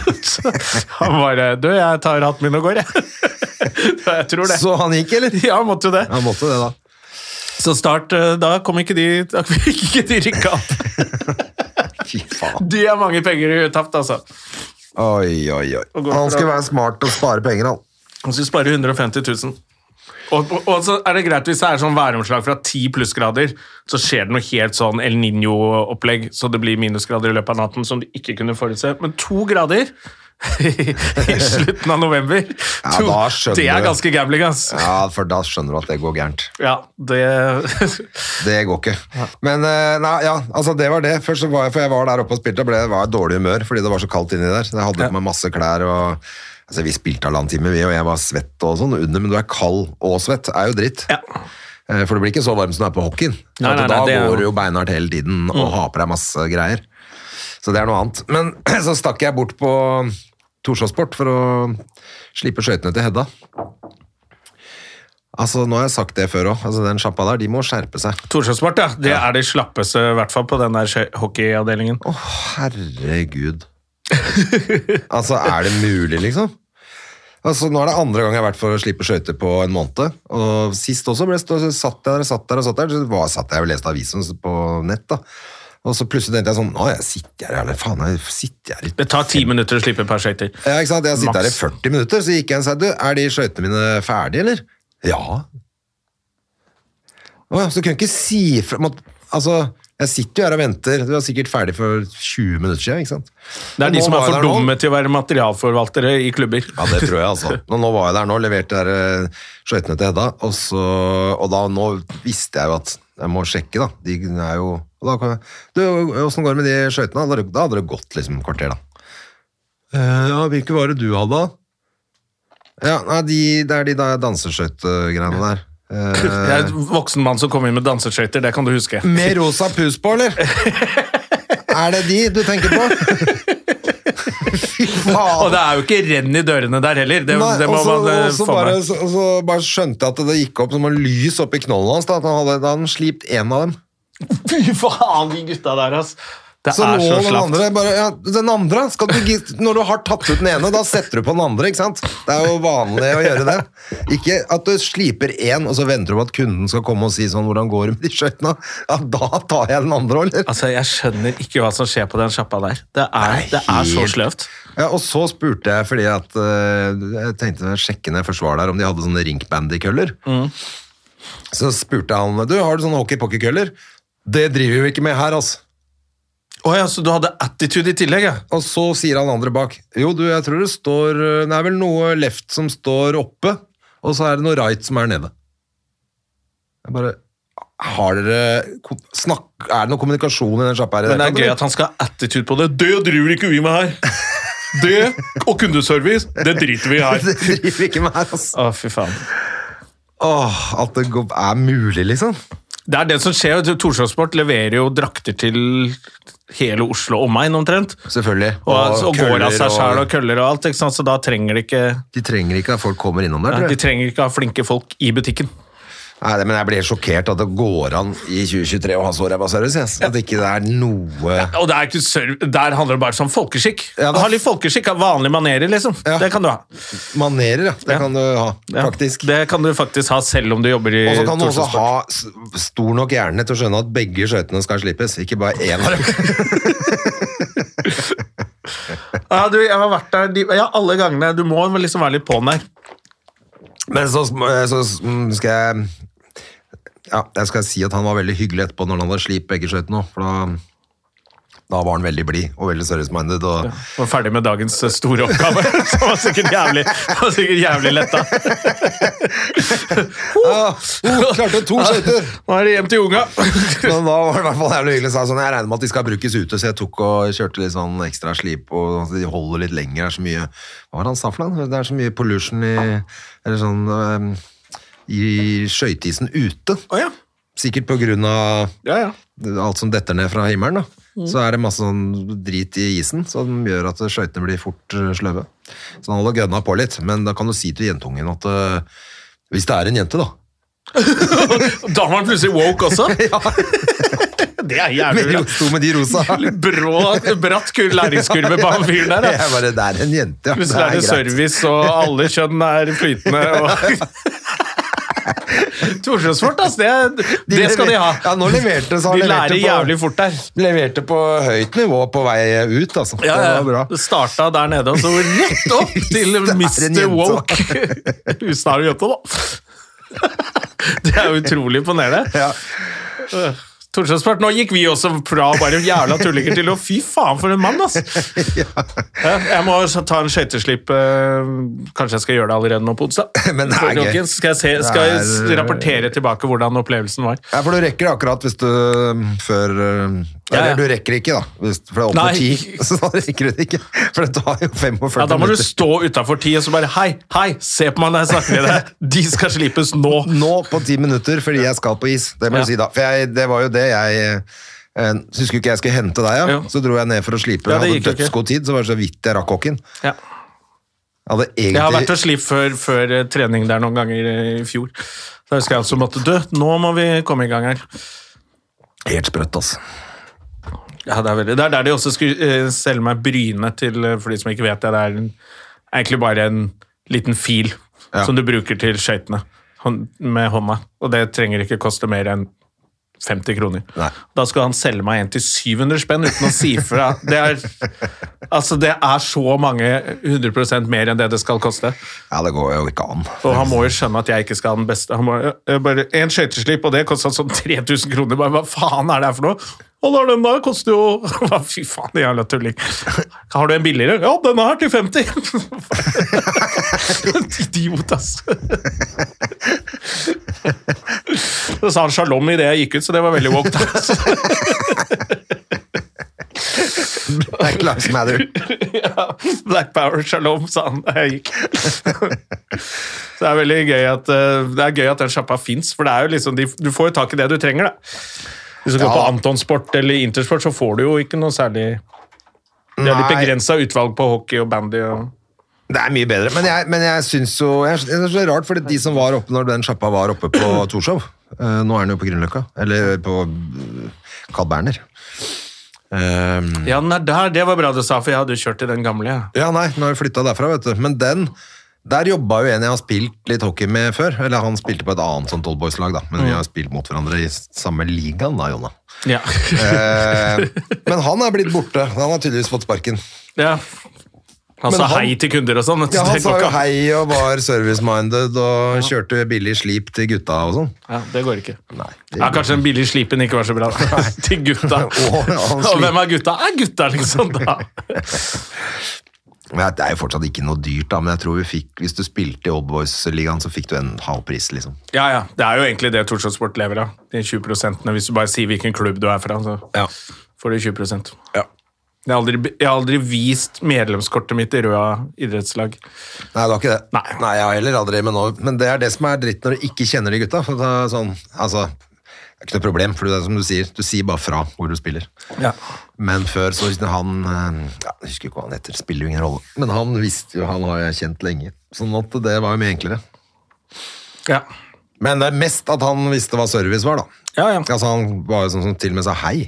han bare, jeg tar hatten min og går, jeg tror det. Så han gikk, eller? Ja, han måtte jo det. Han måtte det, da. Så Start, da kom ikke de rykket opp. Fy faen. De mange penger tapt, altså. Oi. Han skal være smart og spare penger, han. Han skal spare 150 000. Og så det greit hvis det sånn væromslag fra 10 plussgrader, så skjer det noe helt sånn El Niño-opplegg, så det blir minusgrader i løpet av natten som du ikke kunne forutse. Men 2 grader i slutten av november, det ganske gambling, ass. Ja, for da skjønner du at det går gærent. Ja, det går ikke. Men, altså det var det. Først så for jeg var der oppe og spilte, det var dårlig humør, fordi det var så kaldt inni der. Jeg hadde på meg masse klær, og altså, vi spilte 1,5 time, og jeg var svett og sånn under, men du kald og svett, jo dritt. Ja. For det blir ikke så varm som du på hockeyen. Da går du jo beinhardt hele tiden og har på deg masse greier. Så det noe annet. Men så stakk jeg bort på Torshov-sport for å slippe skøytene til Hedda. Altså, nå har jeg sagt det før også. Altså, den sjappa der, de må skjerpe seg. Torshov-sport, ja. Det det slappeste, i hvert fall på den der hockeyavdelingen. Herregud. Altså, det mulig, liksom? Altså, nå det andre gang jeg har vært for å slippe skøyter på en måned, og sist også satt jeg der, så satt jeg og leste avisen på nett, da. Og så plutselig tenkte jeg sånn, jeg sitter her i... Det tar 10 minutter å slippe et par skøyter. Ja, ikke sant? Jeg sitter her i 40 minutter, så gikk jeg og sa, de skøytene mine ferdige, eller? Ja. Så kunne jeg ikke si fra... Altså, jeg sitter jo her og venter. Du er sikkert ferdig for 20 minutter siden, ikke sant? Det de som for dumme til å være materialforvaltere i klubber. Ja, det tror jeg, altså. Nå var jeg der nå, leverte der skøytene til Hedda, nå visste jeg jo at jeg må sjekke, da. De jo... hvordan går det med de skøytene? Da hadde det gått liksom kvarter, da. Ja, hvilke var det du hadde? Ja, nei, det de danseskøytegreiene der. Det en voksen mann som kom inn med danseskøyter, det kan du huske. Med rosa pus på, eller? Det de du tenker på? Fy faen. Og det jo ikke renn i dørene der heller. Det må man få med. Så bare skjønte jeg at det gikk opp som en lys opp i knollen hans, da han slipt en av dem. Fy faen, de gutta der, ass. Det så så slapt. Den andre, når du har tatt ut den ene, da setter du på den andre, ikke sant? Det jo vanlig å gjøre det. Ikke at du sliper en, og så venter du på at kunden skal komme og si sånn, hvordan går det med de skøytene? Ja, da tar jeg den andre, eller? Altså, jeg skjønner ikke hva som skjer på den sjappa der. Det så sløvt. Ja, og så spurte jeg, fordi at jeg tenkte å sjekke når jeg først var der, om de hadde sånne rinkbandy-køller. Så spurte han, har du sånne hockey-pocky-køller? Det driver vi ikke med her, altså. Ja, så du hadde attitude i tillegg, ja? Og så sier han andre bak, jo du, jeg tror det står, det vel noe left som står oppe, og så det noe right som nede. Jeg bare, har dere, det noe kommunikasjon i den sjappa her? Men det gøy at han skal ha attitude på det. Det driver ikke vi med her. Det, og kundeservice, det driter vi her. Det driver vi ikke med her, altså. Fy faen. At det mulig, liksom. Det det som skjer, Torshov-sport leverer jo drakter til hele Oslo omegn omtrent. Selvfølgelig. Og går av seg selv og køller og alt, ikke sant? Så da trenger de ikke... De trenger ikke at folk kommer innom der, tror jeg. De trenger ikke ha flinke folk i butikken. Nei, men jeg blir helt sjokkert at det går an i 2023 å ha så ræva service, at det ikke noe... Ja, og ikke der handler det bare om folkeskikk. Ja, ha litt folkeskikk, vanlige manerer, liksom. Ja. Det kan du ha. Manerer, ja. Det kan du ha, faktisk. Det kan du faktisk ha selv om du jobber i... Og så kan du også ha stor nok hjerne til å skjønne at begge skøytene skal slippes, ikke bare én av dem. Jeg har vært der alle gangene. Du må liksom være litt på den der. Men så skal jeg... Ja, jeg skal si at han var veldig hyggelig etterpå når han hadde slipet begge skøytene, for da var han veldig blid og veldig service-minded. Og var ferdig med dagens store oppgave, som var sikkert jævlig lett da. Klarte 2 skøyter! Nå det hjem til unga. Men da var det i hvert fall jævlig hyggelig. Sånn, jeg regner med at de skal brukes ute, så jeg tok og kjørte litt sånn ekstra slip, og de holder litt lenger. Det så mye, hva var det han sa for noe? Det så mye pollution eller sånn... i skøyteisen ute. Ja. Sikkert på grunn av alt som detter ned fra himmelen, da. Så det masse sånn drit i isen som gjør at skøytene blir fort sløve. Så han holder gønna på litt, men da kan du si til jentungen at hvis det en jente, da. Da var han plutselig woke også? Ja. Det jævlig bra. Med de rosa. Bratt læringskurve på han fyren der. Jeg bare, det en jente, ja. Plutselig det service, og alle kjønn flytende, og... Torsjøsfort, ass, det skal de ha. Ja, nå leverte så de lærer jævlig fort der. Leverte på høyt nivå på vei ut, altså. Ja, det var bra. Det startet der nede, og så rett opp til Mr. Woke. Usnare jente, da. Det jo utrolig imponerende. Ja. Torsjøssport, nå gikk vi også fra bare jævla tullinger til, og fy faen for en mann, ass. Jeg må ta en skøyteslipp, kanskje jeg skal gjøre det allerede nå på onsdag. Men det gøy. Skal jeg rapportere tilbake hvordan opplevelsen var? Ja, for du rekker det akkurat hvis du før... Eller du rekker ikke da, for det opp på 10, så da rekker du det ikke, for det tar jo 45 minutter. Ja, da må du stå utenfor 10 og så bare, hei, se på meg når jeg snakker med deg, de skal slippes nå. Nå på 10 minutter, fordi jeg skal på is, det må jeg si da. For det var jo det jeg husker ikke jeg skulle hente deg, ja. Så dro jeg ned for å slipe, jeg hadde dødsgod tid, så var det så vidt jeg rakk hokken. Ja. Jeg har vært og slipp før trening der noen ganger i fjor. Da husker jeg altså at nå må vi komme i gang her. Helt sprøtt, altså. Ja, det er der de også skulle selge meg bryne til, for de som ikke vet det, det er egentlig bare en liten fil som du bruker til skøytene med hånda, og det trenger ikke koste mer enn 50 kroner. Nei. Da skulle han selge meg en til 700 spenn uten å si fra. Det er så mange 100% mer enn det skal koste. Ja, det går jo ikke an. Og han må jo skjønne at jeg ikke skal ha den beste. Han må bare en skøyteslip, og det kostet sånn 3000 kroner. Bare, hva faen er det her for noe? Og da den der koster jo... Fy faen, det jævla tulling. Har du en billigere? Ja, denne her til 50. Idiot, ass. Så sa han shalom i det jeg gikk ut, så det var veldig woke. Black Lives Matter. Ja, Black Power, shalom, sa han da jeg gikk. Så det er veldig gøy at, den sjappa finnes, for det er jo liksom, du får jo tak i det du trenger, da. Hvis du går på Anton Sport eller Intersport, så får du jo ikke noe særlig... Det er litt begrenset utvalg på hockey og bandy og... Det er mye bedre, men jeg synes jo... Det er så rart, for de som var oppe når den sjappa var oppe på Torshov, nå er den jo på Grünerløkka, eller på Carl Berner. Ja, den er der, det var bra du sa, for jeg hadde jo kjørt i den gamle. Ja, nei, nå har vi flyttet derfra, vet du. Men der jobbet jo en jeg har spilt litt hockey med før, eller han spilte på et annet sånt oldboys-lag da, men vi har spilt mot hverandre i samme ligaen da, Jonna. Ja. Men han er blitt borte, han har tydeligvis fått sparken. Ja, han sa hei til kunder og sånn. Ja, han sa jo hei og var service-minded og kjørte billig slip til gutta og sånn. Ja, det går ikke. Nei. Kanskje den billige slipen ikke var så bra til gutta. Og hvem er gutta? Gutta liksom da. Men det er jo fortsatt ikke noe dyrt da, men jeg tror vi fikk, hvis du spilte i Oldboys-ligaen, så fikk du en halv pris, liksom. Ja, det er jo egentlig det Torshov Sport lever av. De 20%, hvis du bare sier hvilken klubb du er fra, så får du 20%. Ja. Jeg har aldri vist medlemskortet mitt i Røa idrettslag. Nei, det var ikke det. Nei, jeg har heller aldri, men det er det som er dritt når du ikke kjenner de gutta. For det er sånn, altså... Det er ikke noe problem, for det er som du sier bare fra hvor du spiller. Ja. Men før så han, jeg husker ikke hva han heter, spiller jo ingen rolle, men han visste jo, han har jeg kjent lenge, sånn at det var jo mye enklere. Ja. Men det er mest at han visste hva service var da. Ja. Altså han var jo sånn som til og med sa hei.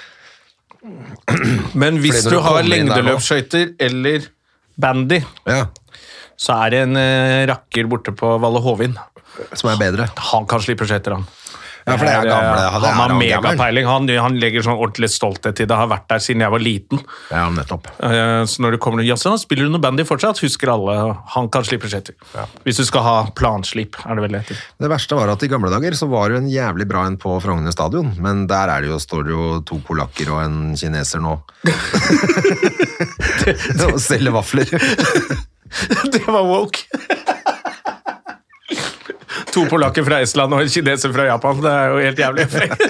Men hvis du har lengdeløpsskøyter eller bandy, så er det en rakker borte på Valle Hovin. Som er bedre. Han kan slippe skøyter, han. Ja, for det er gamle. Han har megapeiling. Han legger sånn ordentlig stolthet i det. Har vært der siden jeg var liten. Ja, nettopp. Så når du kommer til Jasson, spiller du noe bandy fortsatt? Husker alle. Han kan slippe skjetter. Ja. Hvis du skal ha planslip, er det vel etter. Det verste var at i gamle dager så var det en jævlig bra en på Frogner stadion, men der er det jo, står det jo 2 polakker og en kineser nå. Og selger vafler. Det var woke. 2 polakker fra Estland og en kineser fra Japan. Det er jo helt jævlig.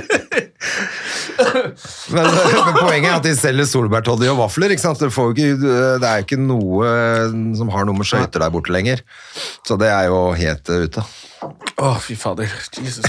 men poenget er at de selger solbærtoddy og vafler, ikke sant? Det er ikke noe som har noe med skøyter der borte lenger. Så det er jo helt ute. Fy fader. Jesus.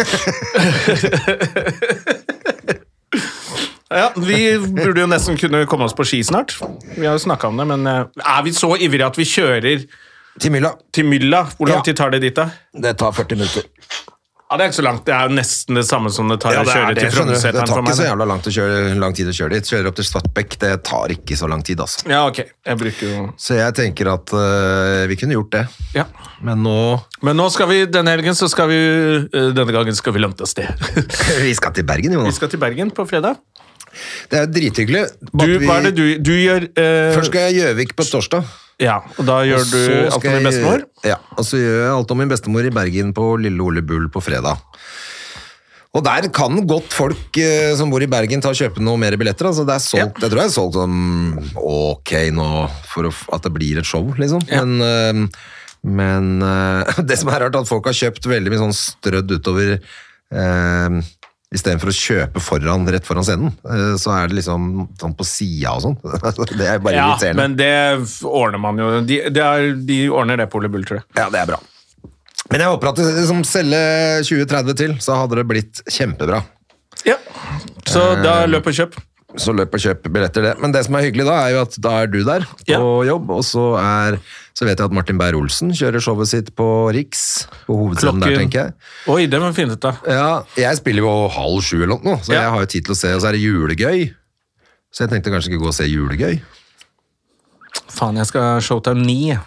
Ja, vi burde jo nesten kunne komme oss på ski snart. Vi har jo snakket om det, men er vi så ivrige at vi kjører til Mylla. Hvor lang tid tar det dit da? Det tar 40 minutter. Ja, det er ikke så langt. Det er jo nesten det samme som det tar å kjøre til Frognerseteren for meg. Det tar ikke så jævla lang tid å kjøre dit. Kjøre opp til Svartbekk, det tar ikke så lang tid, altså. Ja, ok. Jeg bruker jo... Så jeg tenker at vi kunne gjort det. Ja. Men nå skal vi, denne helgen så skal vi, denne gangen skal vi langt av sted. Vi skal til Bergen, Jonas. Vi skal til Bergen på fredag. Det er jo drithyggelig. Hva er det du gjør? Først skal jeg Gjøvik på torsdag. Ja, og da gjør du alt om min bestemor? Ja, og så gjør jeg alt om min bestemor i Bergen på Lille Ole Bull på fredag. Og der kan godt folk som bor i Bergen ta og kjøpe noe mer billetter. Altså det er solgt, jeg tror jeg er solgt sånn ok nå for at det blir et show, liksom. Ja. Men det som er rart, at folk har kjøpt veldig mye sånn strødd utover... I stedet for å kjøpe rett foran scenen, så er det liksom sånn på siden og sånn. Det er bare irriterende. Ja, men det ordner man jo. De ordner det på Ole Bull, tror jeg. Ja, det er bra. Men jeg håper at det liksom selger 20-30 til, så hadde det blitt kjempebra. Ja, så da løp og kjøp. Så løp og kjøp billetter det. Men det som er hyggelig da, er jo at da er du der på jobb, og så vet jeg at Martin Beyer-Olsen kjører showet sitt på Riks, på hovedscenen der, tenker jeg. Oi, det var fint ut da. Ja, jeg spiller jo 6:30 eller noe, så jeg har jo tid til å se, og så er det julegøy. Så jeg tenkte kanskje ikke gå og se Julegøy. Faen, jeg skal showtime 9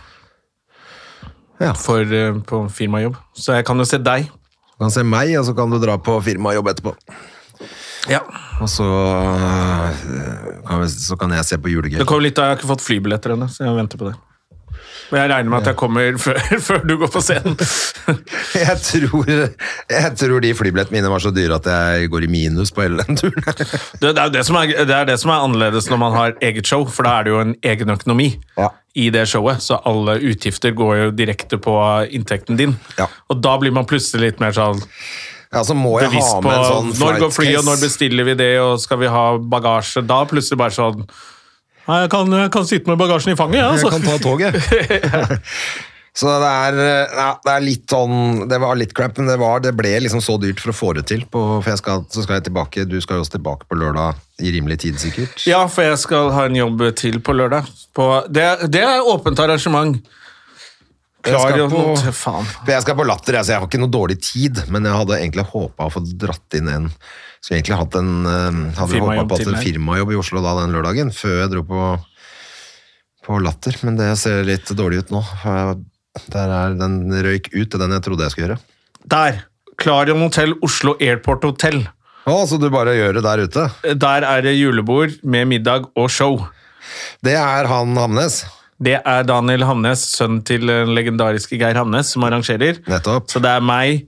på firmajobb. Så jeg kan jo se deg. Du kan se meg, og så kan du dra på firmajobb etterpå. Ja. Og så kan jeg se på Julegøy. Det kommer litt av, jeg har ikke fått flybilletter ennå, så jeg venter på det. Men jeg regner med at jeg kommer før du går på scenen. jeg tror de flybillettene mine var så dyre at jeg går i minus på hele den turen. Det er det som er annerledes når man har eget show, for da er det jo en egen økonomi i det showet, så alle utgifter går jo direkte på inntekten din. Ja. Og da blir man plutselig litt mer sånn så må jeg ha med en sånn når går fly, og når bestiller vi det, og skal vi ha bagasje? Da plutselig bare sånn jeg kan sitte med bagasjen i fanget, altså. Jeg kan ta toget. Så det er litt sånn, det var litt crap, men det ble liksom så dyrt for å få det til, for så skal jeg tilbake, du skal jo også tilbake på lørdag i rimelig tid sikkert. Ja, for jeg skal ha en jobb til på lørdag. Det er åpent arrangement. Jeg skal på Latter, så jeg har ikke noe dårlig tid, men jeg hadde egentlig håpet å få dratt inn så jeg egentlig hadde håpet på en firmajobb i Oslo da den lørdagen, før jeg dro på Latter, men det ser litt dårlig ut nå. Den røyk ut til den jeg trodde jeg skulle gjøre. Der! Clarion Hotel, Oslo Airport Hotel. Så du bare gjør det der ute? Der er det julebord med middag og show. Det er han Hamnes? Det er Daniel Hamnes, sønn til legendariske Geir Hamnes, som arrangerer. Nettopp. Så det er meg,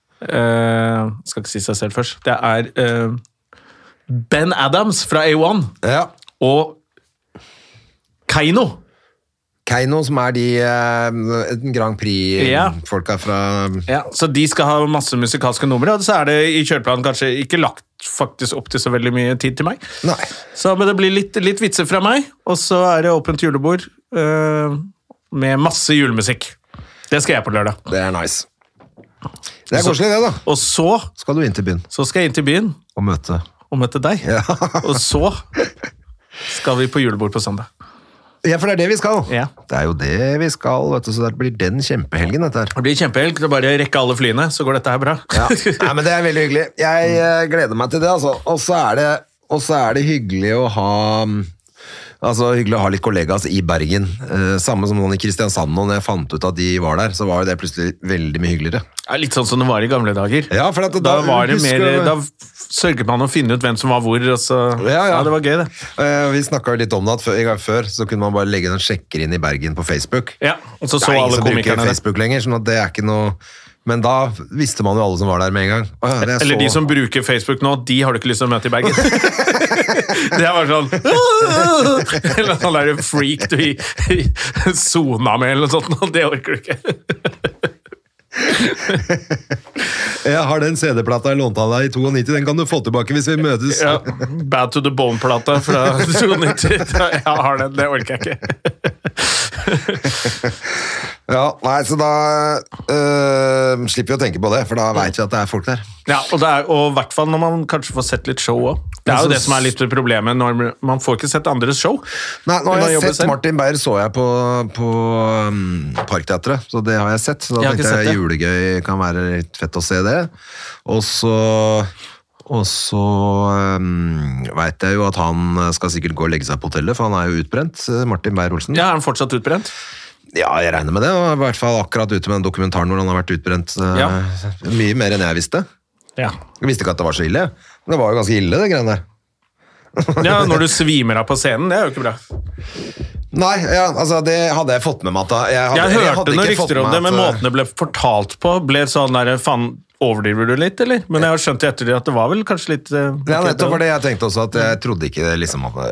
skal ikke si seg selv først, det er Ben Adams fra A1 og Keiino. Keiino, som er de Grand Prix-folka fra... Ja, så de skal ha masse musikalske numre, og så er det i kjøreplanen kanskje ikke lagt faktisk opp til så veldig mye tid til meg. Nei. Så men det blir litt vitser fra meg, og så er det åpent julebord med masse julemusikk. Det skal jeg på lørdag. Det er nice. Det er koselig det da. Og så... Skal du inn til byen. Så skal jeg inn til byen. Og møte deg. Ja. Og så skal vi på julebord på søndag. Ja, for det er det vi skal. Ja. Det er jo det vi skal, vet du, så det blir den kjempehelgen dette her. Det blir kjempehelg, så bare rekke alle flyene, så går dette her bra. Ja. Nei, men det er veldig hyggelig. Jeg gleder meg til det, altså. Og så er det hyggelig å ha... hyggelig å ha litt kollegas i Bergen. Samme som noen i Kristiansand, og når jeg fant ut at de var der, så var det plutselig veldig mye hyggeligere. Ja, litt sånn som det var i gamle dager. Ja, for da var det mer... Da sørget man å finne ut hvem som var hvor, og så... Ja, det var gøy det. Vi snakket jo litt om det, en gang før, så kunne man bare legge den sjekker inn i Bergen på Facebook. Ja, og så det er alle komikerne. Det er ingen som bruker Facebook lenger, sånn at det er ikke noe... Men da visste man jo alle som var der med en gang. Eller de som bruker Facebook nå, de har du ikke lyst til å møte i Bergen. Det er bare sånn... Eller sånn der freak du i zona med, eller noe sånt, og det orker du ikke. Jeg har den CD-plata jeg lånte av deg i 92, den kan du få tilbake hvis vi møtes. Ja, Bad to the Bone-plata fra 92. Jeg har den, det orker jeg ikke. Ja, nei, så da slipper vi å tenke på det, for da vet vi at det er folk der. Ja, og i hvert fall når man kanskje får sett litt show også. Det er jo det som er litt problemet, når man får ikke sett andres show. Nei, nå har jeg sett Martin Beyer, så jeg på Parkteatret, så det har jeg sett. Så da tenkte jeg Julegøy kan være litt fett å se det. Og så vet jeg jo at han skal sikkert gå og legge seg på hotellet, for han er jo utbrent, Martin Beyer-Olsen. Ja, er han fortsatt utbrent? Ja, jeg regner med det, og i hvert fall akkurat ute med den dokumentaren hvor han har vært utbrent mye mer enn jeg visste. Ja. Jeg visste ikke at det var så ille, men det var jo ganske ille det greiene der. Ja, når du svimer av på scenen, det er jo ikke bra. Nei, altså det hadde jeg fått med meg at jeg hørte noen rykter om det, men måten det ble fortalt på ble sånn der, faen, overdriver du litt, eller? Men jeg har skjønt i ettertid at det var vel kanskje litt... Ja, nettopp for det jeg tenkte også, at jeg trodde ikke liksom at...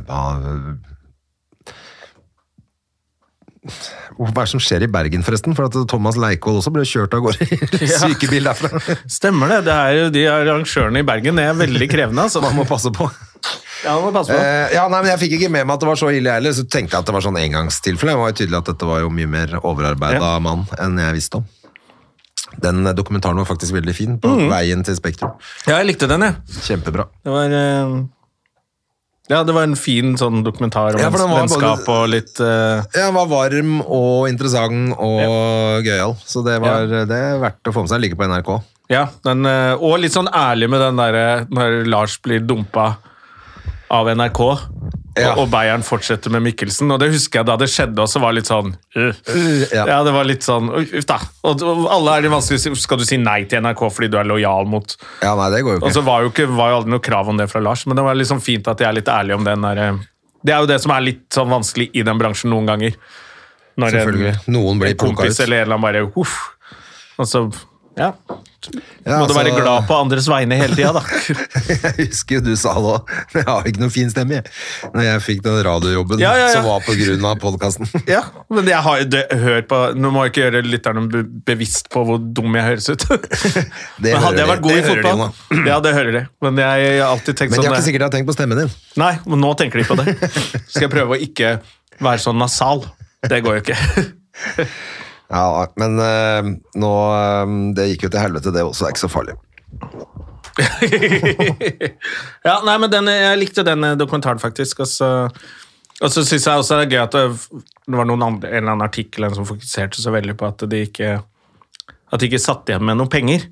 Hva er det som skjer i Bergen forresten? For at Thomas Leikvoll også ble kjørt av gårde i sykebil derfra. Stemmer det, det er jo de arrangørene i Bergen, det er veldig krevende altså. Man må passe på. Ja, man må passe på. Nei, men jeg fikk ikke med meg at det var så ille heller, så tenkte jeg at det var sånn engangstilfelle. Det var jo tydelig at dette var jo mye mer overarbeidet mann enn jeg visste om. Den dokumentaren var faktisk veldig fin på veien til Spektrum. Ja, jeg likte den, jeg. Kjempebra. Det var... det var en fin sånn dokumentar om vennskap og litt... Ja, den var varm og interessant og gøyal, så det er verdt å få med seg. Ligger på NRK. Ja, og litt sånn ærlig med den der når Lars blir dumpet av NRK, og Bayern fortsetter med Mikkelsen, og det husker jeg da det skjedde også var litt sånn ja, det var litt sånn uff da, og alle de vanskelige, skal du si nei til NRK fordi du lojal mot nei, det går jo ikke. Og så var jo aldri noe krav om det fra Lars, men det var liksom fint at jeg litt ærlig om den der, det jo det som litt sånn vanskelig i den bransjen noen ganger når noen blir en kompis ut. Eller en eller annen bare uff, og så må du være glad på andres vegne hele tiden da. Jeg husker jo du sa det jeg har ikke noen fin stemme når jeg fikk den radiojobben som var på grunn av podcasten. Ja, men jeg har jo hørt på, nå må jeg ikke gjøre lytterne bevisst på hvor dum jeg høres ut. Men hadde jeg vært god i fotball det hører de, men jeg har alltid tenkt men sånn. Men de har ikke sikkert tenkt på stemmen din. Nei, men nå tenker de på det. Skal jeg prøve å ikke være sånn nasal? Det går jo ikke. Ja, men nå det gikk jo til helvete, det også ikke så farlig. Ja, nei, men jeg likte den dokumentaren faktisk, og så synes jeg også det gøy at det var en eller annen artikkel som fokuserte så veldig på at de ikke satt igjen med noen penger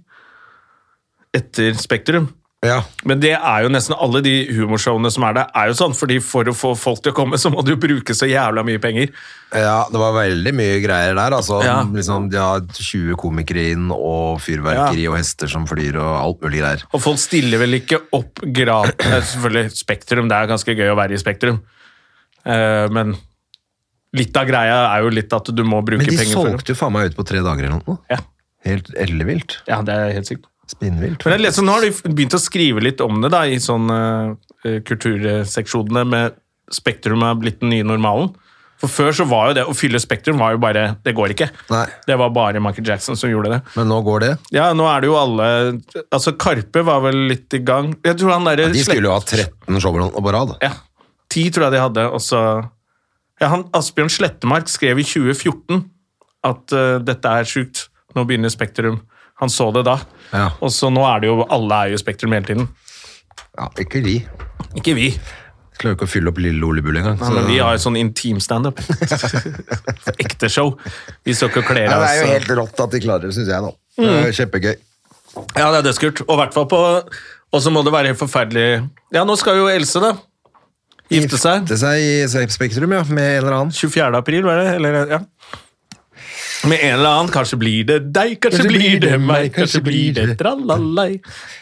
etter Spektrum. Ja. Men det jo nesten alle de humorshowene som der, jo sånn, fordi for å få folk til å komme, så må du bruke så jævla mye penger. Ja, det var veldig mye greier der, altså. Liksom, de har 20 komikere inn, og fyrverkeri og hester som flyr, og alt mulig greier. Og folk stiller vel ikke opp selvfølgelig Spektrum, det ganske gøy å være i Spektrum. Men litt av greia jo litt at du må bruke penger for det. Men de solgte jo faen meg ut på 3 dager eller noe. Ja. Helt ellevilt. Ja, det helt sykt. Spinnvilt. Men jeg leser, nå har de begynt å skrive litt om det da, i sånne kulturseksjonene med Spektrum blitt den nye normalen. For før så var jo det, å fylle Spektrum var jo bare, det går ikke. Nei. Det var bare Michael Jackson som gjorde det. Men nå går det? Ja, nå det jo alle, altså Karpe var vel litt i gang. Jeg tror han der... Ja, de skulle jo ha 13 shower på rad. Ja, 10 tror jeg de hadde, og så... Ja, Asbjørn Slettemark skrev i 2014 at dette sykt, nå begynner Spektrum. Han så det da, og så nå det jo, alle jo Spektrum hele tiden. Ja, ikke vi. Ikke vi. Klarer ikke å fylle opp Lille Ole Bull en gang. Ja, men vi har jo sånn intim stand-up. Ekte show. Vi står ikke og kler oss. Det jo helt rått at de klarer det, synes jeg nå. Det kjempegøy. Ja, det dødskult. Og i hvert fall på, og så må det være helt forferdelig. Ja, nå skal jo Else da, gifte seg. Gifte seg i Spektrum, ja, med en eller annen. 24. april, var det? Eller, ja. Med en eller annen, kanskje blir det deg, kanskje blir det meg, kanskje blir det tralalai.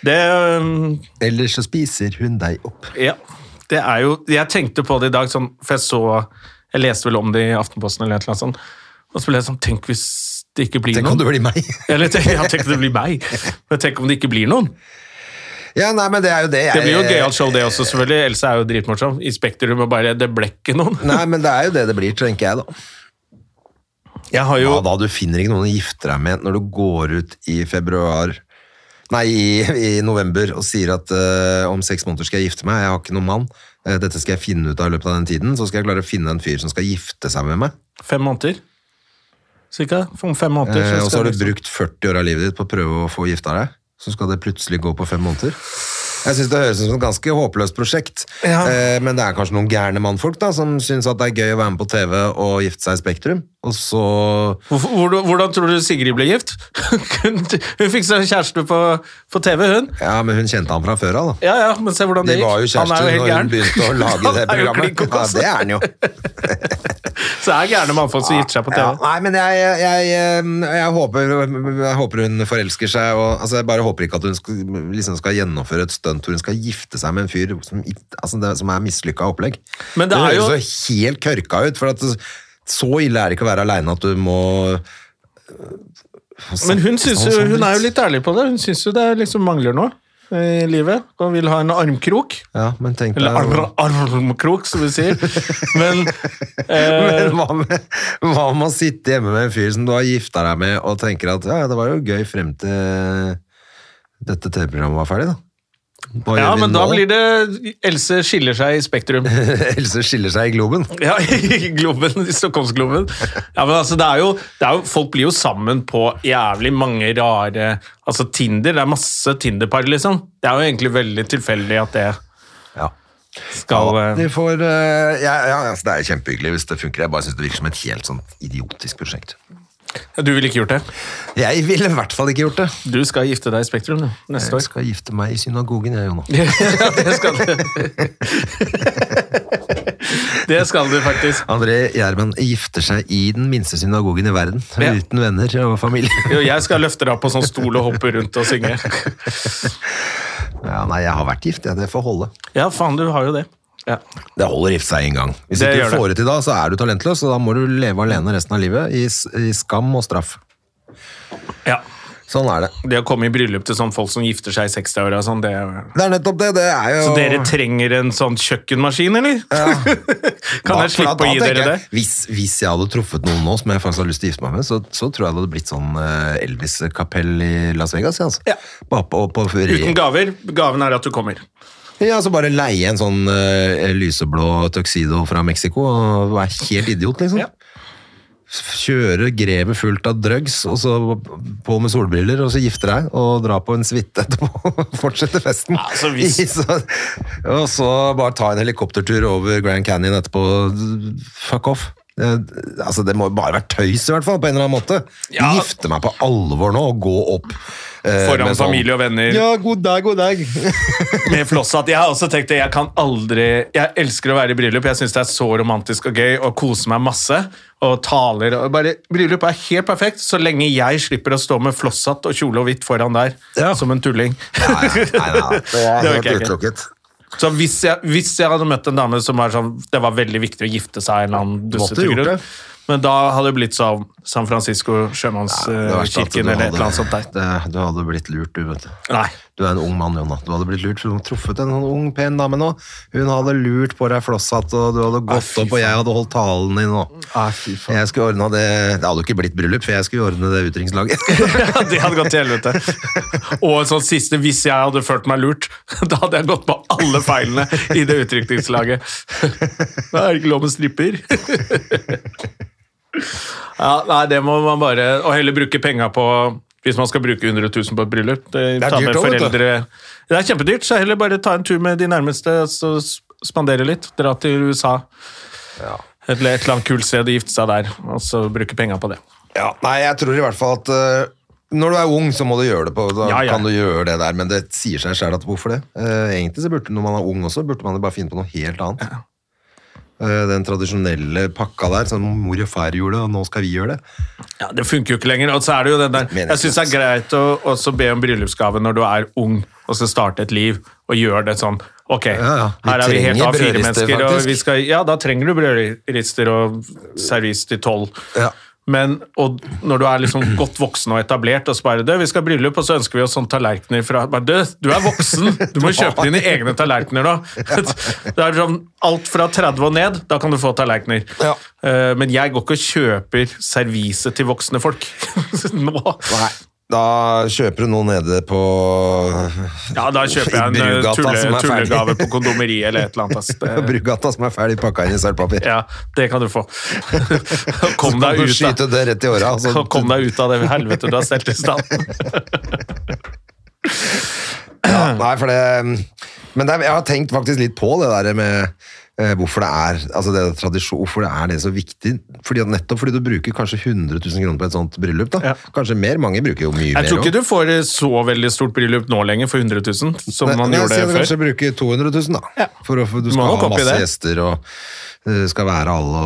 Ellers så spiser hun deg opp. Ja, det jo, jeg tenkte på det i dag, sånn, for jeg leste vel om det i Aftenposten eller et eller annet sånt, og så ble jeg sånn, tenk hvis det ikke blir noen. Tenk om det blir meg. Eller tenk om det blir meg, men tenk om det ikke blir noen. Ja, nei, men det jo det. Det blir jo gøyalt show det også, selvfølgelig. Else jo dritmorsom i Spektrum, og bare, det ble ikke noen. Nei, men det jo det blir, tenker jeg da. Jeg har jo... Ja, da du finner ikke noen å gifte deg med når du går ut i november og sier at om 6 måneder skal jeg gifte meg, jeg har ikke noen mann, dette skal jeg finne ut av i løpet av den tiden, så skal jeg klare å finne en fyr som skal gifte seg med meg. 5 måneder? Cirka? Om 5 måneder. Og så har du brukt 40 år av livet ditt på å prøve å få gifta deg, så skal det plutselig gå på 5 måneder. Jeg synes det høres ut som et ganske håpløst prosjekt, men det kanskje noen gærne mannfolk da, som synes at det gøy å være med på TV og gifte seg i Spektrum, og så... Hvordan tror du Sigrid ble gift? Hun fikk seg kjæreste på TV, hun. Ja, men hun kjente han fra før av da. Ja, men se hvordan det gikk. De var jo kjærester når hun begynte å lage det programmet. Ja, det han jo. Så gærne mannfolk som gifter seg på TV. Ja, nei, men jeg håper hun forelsker seg, og altså, jeg bare håper ikke at hun liksom skal gjennomføre et stunt hvor hun skal gifte seg med en fyr som mislykket opplegg. Men det høres så helt kørka ut, for at så ille det ikke å være alene at du må... Men hun jo litt ærlig på det. Hun synes jo det liksom mangler noe i livet, og vil ha en armkrok. Ja, men tenk deg... Eller armkrok, som vi sier. Men hva med å sitte hjemme med en fyr som du har giftet deg med, og tenker at ja, det var jo gøy frem til dette TV-programmet var ferdig da. Ja, men da blir det Else skiller seg i Spektrum. Else skiller seg i Globen. Ja, i Globen, i Stockholmsgloben. Ja, men altså, det jo, folk blir jo sammen på jævlig mange rare, altså Tinder, det masse Tinder-par liksom. Det jo egentlig veldig tilfeldig at det skal... Ja, de får, altså, det kjempehyggelig hvis det funker. Jeg bare synes det virker som et helt sånn idiotisk prosjekt. Du ville ikke gjort det? Jeg ville i hvert fall ikke gjort det. Du skal gifte deg i Spektrum neste år. Jeg skal gifte meg i synagogen, jeg, Jonna. Ja, det skal du. Det skal du faktisk. André Gjerman gifter seg i den minste synagogen i verden, uten venner og familie. Jo, jeg skal løfte deg opp på sånn stol og hoppe rundt og synge. Ja, nei, jeg har vært gift, det får holde. Ja, faen, du har jo det. Ja. Det holder gifte seg en gang. Hvis det ikke du får det til da, så er du talentløs, og da må du leve alene resten av livet i skam og straff. Ja. Sånn er det. Det å komme i bryllup til sånn folk som gifter seg i 60 år og sånn, det er nettopp det, det er jo... Så dere trenger en sånn kjøkkenmaskin, eller? Ja. Kan jeg slippe å gi dere det? Hvis jeg hadde truffet noen nå som jeg faktisk har lyst til å gifte meg med, så tror jeg det hadde blitt sånn Elvis-kapell i Las Vegas, altså. Ja. Uten gaver. Gaven er at du kommer. Ja, så bare leie en sånn lyseblå tuxedo fra Mexico og være helt idiot, liksom. Ja. Kjøre grevet fullt av drugs, og så på med solbriller, og så gifte deg, og dra på en suite etterpå, og fortsette festen. Ja, og så bare ta en helikoptertur over Grand Canyon etterpå, fuck off. Det må bare være tøys i hvert fall, på en eller annen måte. Ja. Gifte meg på alvor nå, og gå opp foran familie og venner. Ja, god dag. Med flosshatt. Jeg har også tenkt det, jeg elsker å være i bryllup, jeg synes det er så romantisk og gøy, og kose meg masse, og taler, og bare, bryllup er helt perfekt, så lenge jeg slipper å stå med flosshatt og kjole og hvitt foran der, som en tulling. Nei, det er helt utelukket. Så hvis jeg hadde møtt en dame som var sånn, det var veldig viktig å gifte seg en eller annen dussete grunn, men da hadde det blitt sånn San Francisco sjømannskirken eller et eller annet sånt der. Du hadde blitt lurt, du vet du. Nei. Du er en ung mann, Jonna. Du hadde blitt lurt, for du hadde truffet en ung, pen dame nå. Hun hadde lurt på deg flosshatt, og du hadde gått opp, og jeg hadde holdt talen din nå. Jeg skulle ordne det. Det hadde jo ikke blitt bryllup, for jeg skulle ordne det utdrikningslaget. Ja, det hadde gått til helvete. Og sånn siste, hvis jeg hadde følt meg lurt, da hadde jeg gått på alle feilene i det utdrikningslaget. Da er det ikke lov med stripper. Ja, nei, det må man bare, og heller bruke penger på, hvis man skal bruke 100 000 på et bryllup. Det er dyrt også, det er kjempedyrt, så heller bare ta en tur med de nærmeste, så spandere litt, dra til USA, et eller annet kult sted, gifte seg der, og så bruke penger på det. Ja, nei, jeg tror i hvert fall at når du er ung, så må du gjøre det på, da kan du gjøre det der, men det sier seg selv at hvorfor det? Egentlig så burde, når man er ung også, burde man bare finne på noe helt annet. Ja. Den tradisjonelle pakka der, som mor og far gjorde, og nå skal vi gjøre det. Ja, det funker jo ikke lenger, og så er det jo den der, jeg synes det er greit å også be om bryllupsgave når du er ung, og så starte et liv, og gjøre det sånn, ok, her er vi helt av 4 mennesker, og vi skal, da trenger du brødrister og servis til 12. Ja. Men og når du er liksom godt voksen og etablert, og så bare, vi skal bryllup, og så ønsker vi oss sånne tallerkener fra, bare, du er voksen, du må kjøpe dine egne tallerkener da. Det er sånn, alt fra 30 og ned, da kan du få tallerkener. Ja. Men jeg går ikke og kjøper servise til voksne folk. Nå. Nei. Da kjøper du noe nede på... Ja, da kjøper jeg en tullegave på kondomeri eller et eller annet. Brugata som er ferdig pakket inn i sølvpapir. Ja, det kan du få. Kom deg ut skyte det rett i året. Altså. Kom deg ut av det helvete du har stelt i stand. Ja, nei, for det... Men jeg har tenkt faktisk litt på det der med... hvorfor det er, altså det er tradisjon, hvorfor det er det så viktig, nettopp fordi du bruker kanskje 100 000 kroner på et sånt bryllup da, kanskje mer, mange bruker jo mye mer. Jeg tror ikke du får så veldig stort bryllup nå lenger for 100 000, som man gjorde det før. Kanskje bruker 200 000 da, for du skal ha masse gjester, og det skal være alle,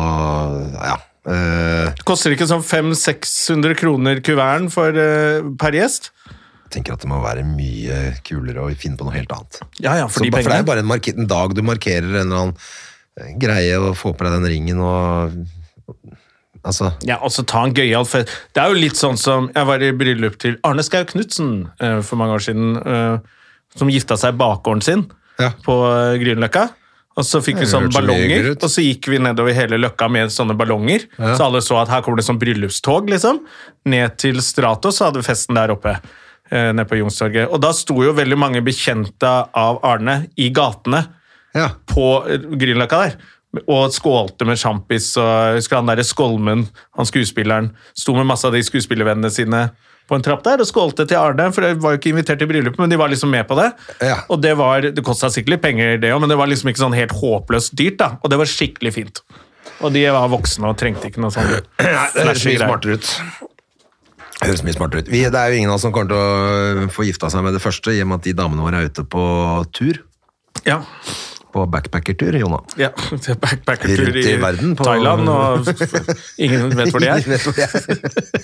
og koster ikke sånn 500-600 kroner kuvern per gjest? Jeg tenker at det må være mye kulere å finne på noe helt annet. Ja, for det er bare en dag du markerer en eller annen greie og få på deg den ringen og... Altså. Ja, og så ta en gøyal fest. Det er jo litt sånn som jeg var i bryllup til Arne Skau Knudsen for mange år siden, som gifta seg bakgården sin på Grünerløkka. Og så fikk vi sånne ballonger, og så gikk vi nedover hele løkka med sånne ballonger. Ja. Så alle så at her kommer det sånn bryllupstog, liksom. Ned til Stratos, så hadde vi festen der oppe. Nede på Youngstorget. Og da sto jo veldig mange bekjente av Arne i gatene på Grünerløkka der, og skålte med sjampis, og jeg husker han der Skolmen, han skuespilleren, sto med masse av de skuespillervennene sine på en trapp der, og skålte til Arne, for de var jo ikke invitert til bryllup, men de var liksom med på det. Ja. Og det kostet sikkert litt penger det også, men det var liksom ikke sånn helt håpløst dyrt da, og det var skikkelig fint. Og de var voksne og trengte ikke noe sånn. Det høres mye smartere ut. Høres mye smartere ut. Det jo ingen av oss som kommer til å få gifta seg med det første, i og med at de damene våre ute på tur. Ja. På backpackertur, Jonna. Ja, backpackertur rundt i verden. På Thailand, og ingen vet hvor de er. Ingen vet hvor de er.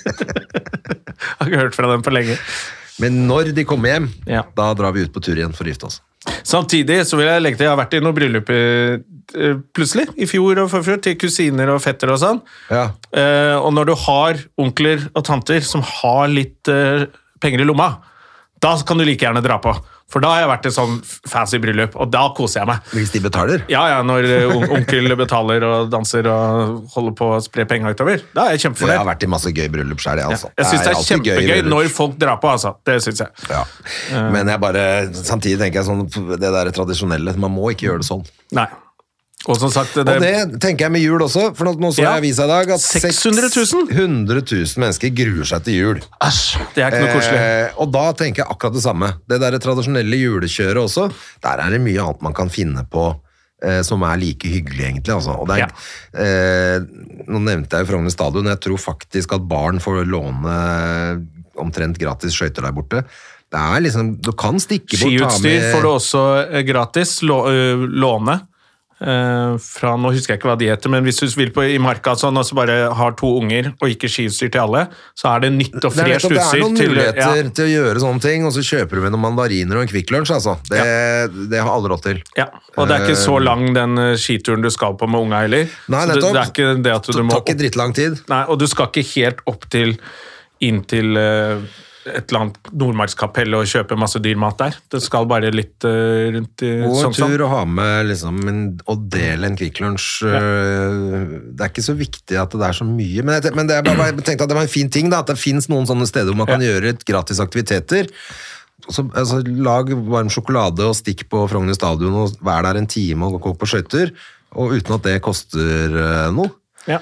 Jeg har ikke hørt fra dem på lenge. Men når de kommer hjem, da drar vi ut på tur igjen for å gifte oss. Samtidig så vil jeg legge til, jeg har vært i noen bryllup plutselig, i fjor og forfjor, til kusiner og fetter og sånn. Ja. Og når du har onkler og tanter som har litt penger i lomma, da kan du like gjerne dra på. For da har jeg vært i sånn fancy bryllup, og da koser jeg meg. Hvis de betaler? Ja, når onkel betaler og danser og holder på å spre penger utover. Da er jeg kjempefornøyd. Jeg har vært i masse gøy bryllup selv, altså. Jeg synes det er kjempegøy når folk drar på, altså. Det synes jeg. Ja. Men jeg bare, samtidig tenker jeg sånn, det der tradisjonelle, man må ikke gjøre det sånn. Nei. Og som sagt, og det tenker jeg med jul også, for nå så jeg avisa i dag at 600 000 mennesker gruer seg til jul. Æsj, det er ikke noe koselig. Og da tenker jeg akkurat det samme. Det der tradisjonelle julekjøret også, der er det mye annet man kan finne på som er like hyggelig egentlig. Altså. Og det nå nevnte jeg jo Frogner Stadion, jeg tror faktisk at barn får låne omtrent gratis skøyter der borte. Det er liksom, du kan stikke bort. Skiutstyr får du også gratis låne. Fra, nå husker jeg ikke hva de heter, men hvis du vil på i marka sånn, og så bare har 2 unger og ikke skiutstyr til alle, så er det nytt og fresh utstyr. Det er noen muligheter til å gjøre sånne ting, og så kjøper du med noen mandariner og en Kvikk Lunsj, altså. Det har alle råd til. Ja, og det er ikke så lang den skituren du skal på med unga heller. Nei, nettopp. Det er ikke det at du må... Det tar ikke drittlang tid. Nei, og du skal ikke helt opp til inntil et eller annet Nordmarkskapell og kjøpe masse dyrmat der. Det skal bare litt rundt i sånn. Og en tur å ha med liksom, og dele en Kvikk Lunsj. Det er ikke så viktig at det er så mye, men jeg tenkte at det var en fin ting da, at det finnes noen sånne steder hvor man kan gjøre gratis aktiviteter. Altså, lag varm sjokolade og stikk på Frogner Stadion og vær der en time og gå på skøyter, og uten at det koster noe. Ja.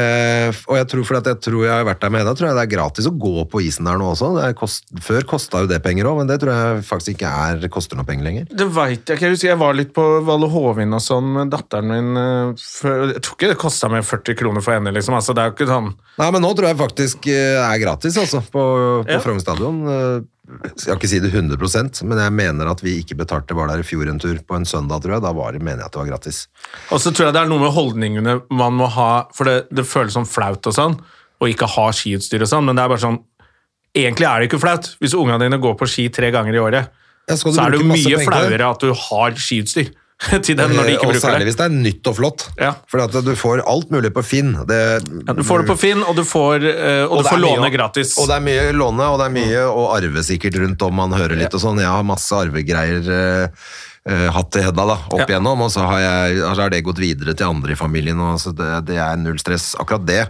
Og jeg tror jeg har vært der med da, tror jeg det er gratis å gå på isen der nå også. Før kostet jo det penger også, men det tror jeg faktisk ikke koster noe penger lenger. Det vet jeg ikke. Jeg var litt på Valle Hovin og sånn med datteren min. Jeg tror ikke det kostet meg 40 kroner for henne, liksom. Altså, det er jo ikke sånn... Nei, men nå tror jeg faktisk er gratis, altså, på Frogner Stadion. Jeg skal ikke si det 100%, men jeg mener at vi ikke betalte, var der i fjor en tur på en søndag, tror jeg. Da mener jeg at det var gratis. Og så tror jeg det er noe med holdningene man må ha, for det føles sånn flaut og sånn, og ikke ha skiutstyr og sånn, men det er bare sånn, egentlig er det ikke flaut. Hvis ungene dine går på ski 3 ganger i året, så er det jo mye flauere at du har skiutstyr til dem når de ikke bruker det. Og særlig hvis det er nytt og flott. Ja. For at du får alt mulig på Finn. Du får det på Finn, og du får låne gratis. Og det er mye låne, og det er mye å arve sikkert rundt om man hører litt og sånn. Jeg har masse arvegreier hatt til Hedda da, opp igjennom, og så har det gått videre til andre i familien, og så det er null stress, akkurat det.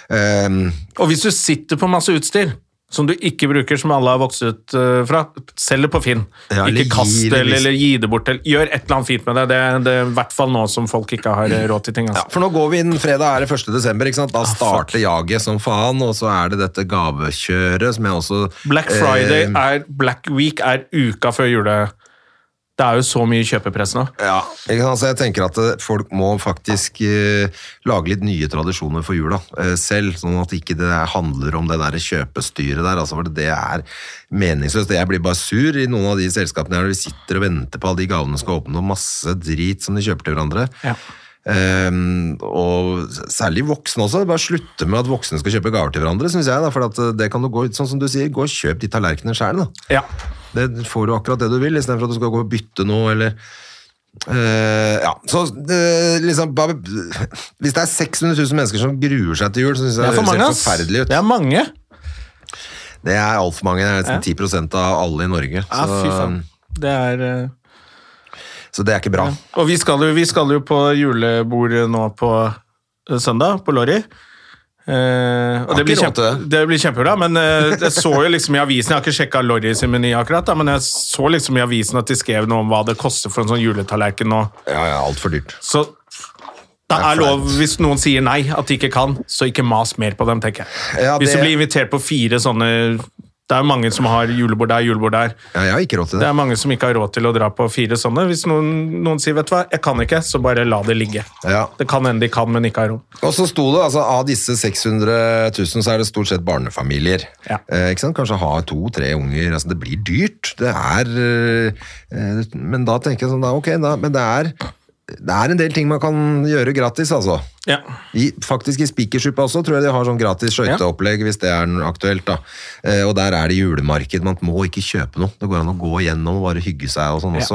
Og hvis du sitter på masse utstyr, som du ikke bruker, som alle har vokst ut fra, selg det på Finn. Ja, ikke kast det, eller gi det bort. Gjør et eller annet fint med det. Det er i hvert fall nå som folk ikke har råd til ting. Altså. Ja, for nå går vi inn, fredag er det 1. desember, ikke sant? Da starter jaget som faen, og så er det dette gavekjøret, som jeg også... Black Friday Black Week er uka før jule... Det er jo så mye kjøpepress nå. Ja, altså jeg tenker at folk må faktisk lage litt nye tradisjoner for jula selv, sånn at ikke det handler om det der kjøpestyret der, altså for det er meningsløst. Jeg blir bare sur i noen av de selskapene der vi sitter og venter på alle de gavene skal åpne, og masse drit som de kjøper til hverandre. Ja. Og særlig voksne også, bare slutte med at voksne skal kjøpe gaver til hverandre, synes jeg da, for at det kan du gå, sånn som du sier, gå og kjøp de tallerkenene selv da. Ja. Det får du akkurat det du vil, i stedet for at du skal gå og bytte noe, eller... ja, så liksom, bare, hvis det er 600 000 mennesker som gruer seg til jul, så synes jeg det ser forferdelig ut. Det er mange. Det er alt for mange, det er nesten 10% av alle i Norge. Ja, fy faen. Det er... Så det er ikke bra. Ja. Og vi skal jo på julebord nå på søndag, på Lorry. Og det blir kjempebra, men jeg så jo liksom i avisen, jeg har ikke sjekket Lorry sin meny akkurat da, men jeg så liksom i avisen at de skrev noe om hva det koster for en sånn juletallerken nå. Ja, alt for dyrt. Så det er lov, hvis noen sier nei, at de ikke kan, så ikke mas mer på dem, tenker jeg. Ja, hvis du blir invitert på 4 sånne, Det er mange som har julebord der, julebord der. Ja, jeg har ikke råd til det. Det er mange som ikke har råd til å dra på 4 sånne. Hvis noen sier, vet du hva, jeg kan ikke, så bare la det ligge. Ja. Det kan hende de kan, men ikke har råd. Og så sto det, altså av disse 600 000, så er det stort sett barnefamilier. Ja. Ikke sant? Kanskje ha 2-3 unger, altså det blir dyrt. Det men da tenker jeg sånn, ok, men det er en del ting man kan gjøre gratis, altså. Ja. Faktisk i Spikersuppa også, tror jeg de har sånn gratis skøyteopplegg, hvis det er aktuelt, da. Og der er det julemarked, man må ikke kjøpe noe. Det går an å gå igjennom og bare hygge seg og sånn også.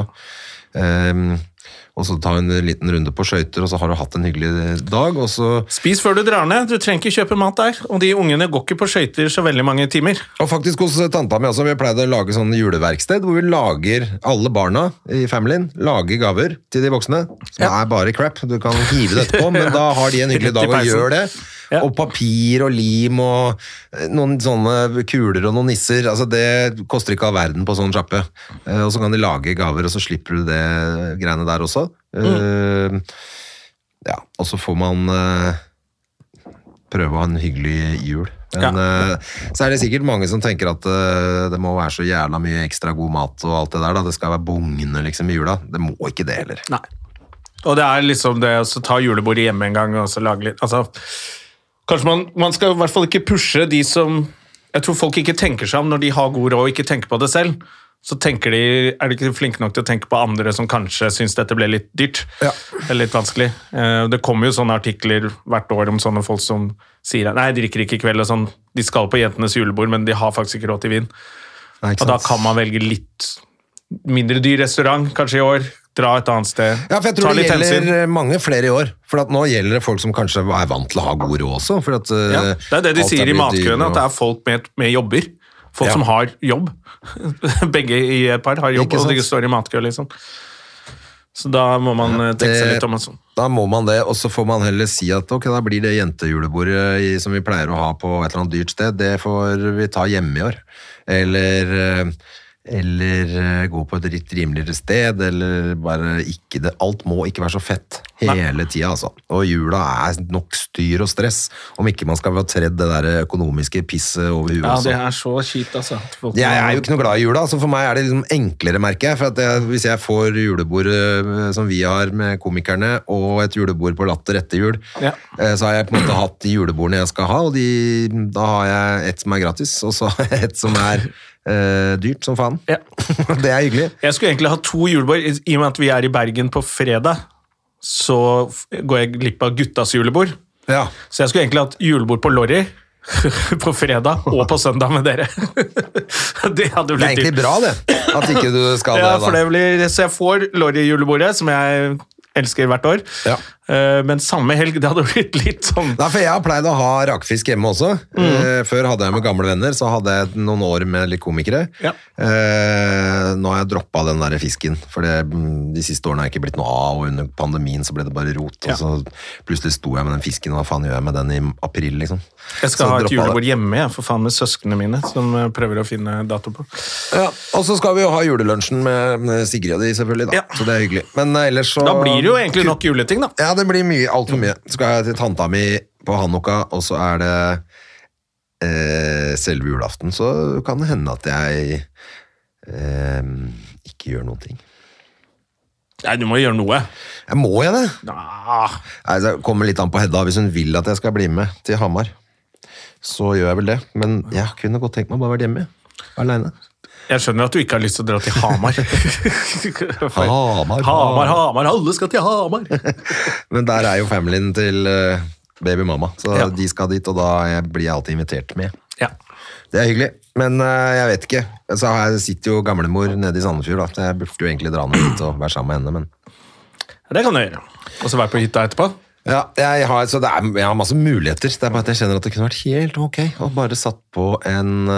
Og så ta en liten runde på skøyter, og så har du hatt en hyggelig dag, og så... Spis før du drar ned, du trenger ikke kjøpe mat der, og de ungene går ikke på skøyter så veldig mange timer. Og faktisk hos tanta mi også, vi pleide å lage sånn juleverksted, hvor vi lager, alle barna i familien, lager gaver til de voksne, som er bare crap, du kan hive det etterpå, men da har de en hyggelig dag og gjør det. Ja. Og papir og lim og noen sånne kuler og noen nisser, altså det koster ikke all verden på sånn sjappe. Og så kan de lage gaver, og så slipper du det greiene der også. Ja, og så får man prøve å ha en hyggelig jul. Men så er det sikkert mange som tenker at det må være så jævla mye ekstra god mat og alt det der, da. Det skal være bugnende liksom i jula. Det må ikke det heller. Nei. Og det er liksom det å ta julebordet hjemme en gang og så lage litt, altså... Kanskje man skal i hvert fall ikke pushe de som... Jeg tror folk ikke tenker seg om når de har god råd og ikke tenker på det selv. Så er de ikke flinke nok til å tenke på andre som kanskje synes dette ble litt dyrt. Ja. Eller litt vanskelig. Det kommer jo sånne artikler hvert år om sånne folk som sier nei, jeg drikker ikke i kveld og sånn. De skal på jentenes julebord, men de har faktisk ikke råd til vin. Nei, og da kan man velge litt mindre dyr restaurant, kanskje i år. Dra et annet sted. Ja, for jeg tror det gjelder mange flere i år. For at nå gjelder det folk som kanskje er vant til å ha god råd også. For at, det er det de sier i matkøene, at det er folk med jobber. Folk som har jobb. Begge i et par har jobb, og de står i matkø, liksom. Så da må man tenke seg litt om det. Da må man det, og så får man heller si at ok, da blir det jentejulebordet som vi pleier å ha på et eller annet dyrt sted, det får vi ta hjemme i år. Eller gå på et litt rimeligere sted, eller bare ikke det. Alt må ikke være så fett hele tiden, altså. Og jula er nok styr og stress, om ikke man skal være tredd det der økonomiske pisset over huet. Ja, det er så kjipt, altså. Jeg er jo ikke noe glad i jula, så for meg er det liksom enklere, merker jeg, for at hvis jeg får julebord som vi har med komikerne, og et julebord på Latter etter jul, så har jeg på en måte hatt de julebordene jeg skal ha, og da har jeg et som er gratis, og så et som er dyrt som faen. Ja. Det er hyggelig. Jeg skulle egentlig ha 2 julebord, i og med at vi er i Bergen på fredag, så går jeg glipp av guttas julebord. Ja. Så jeg skulle egentlig hatt julebord på Lorry på fredag og på søndag med dere. Det hadde blitt egentlig bra det, at ikke du skal det da. For det blir, så jeg får Lorry julebordet, som jeg elsker hvert år. Ja. Men samme helg, det hadde blitt litt sånn... Nei, for jeg har pleid å ha rakfisk hjemme også. Før hadde jeg med gamle venner, så hadde jeg noen år med litt komikere. Ja. Nå har jeg droppet den der fisken, for de siste årene har jeg ikke blitt noe av, og under pandemien så ble det bare rot, og så plutselig sto jeg med den fisken, og hva faen gjør jeg med den i april, liksom? Jeg skal ha et julebord hjemme, for faen med søskene mine, som prøver å finne dato på. Ja, og så skal vi jo ha julelunsjen med Sigrid og de selvfølgelig, da. Så det er hyggelig. Men ellers så... Da blir det jo egentlig nok juleting, da. Ja, det blir mye, alt for mye. Så skal jeg til tanta mi på Hanukka, og så er det selve julaften, så kan det hende at jeg ikke gjør noen ting. Nei, du må gjøre noe. Må jeg det? Nei, det kommer litt an på Hedda. Hvis hun vil at jeg skal bli med til Hamar, så gjør jeg vel det. Men jeg kunne godt tenkt meg bare å være hjemme, alene. Jeg skjønner at du ikke har lyst til å dra til Hamar. Hamar, alle skal til Hamar. Men der er jo familien til babymamma, så de skal dit, og da blir jeg alltid invitert med. Ja. Det er hyggelig, men jeg vet ikke. Så sitter jo gamlemor nede i Sandefjord, da. Så jeg burde jo egentlig dra ned dit og være sammen med henne, men... Det kan du gjøre. Og så være på hytta etterpå. Ja, jeg har masse muligheter. Det er bare at jeg kjenner at det kunne vært helt ok, og bare satt på en...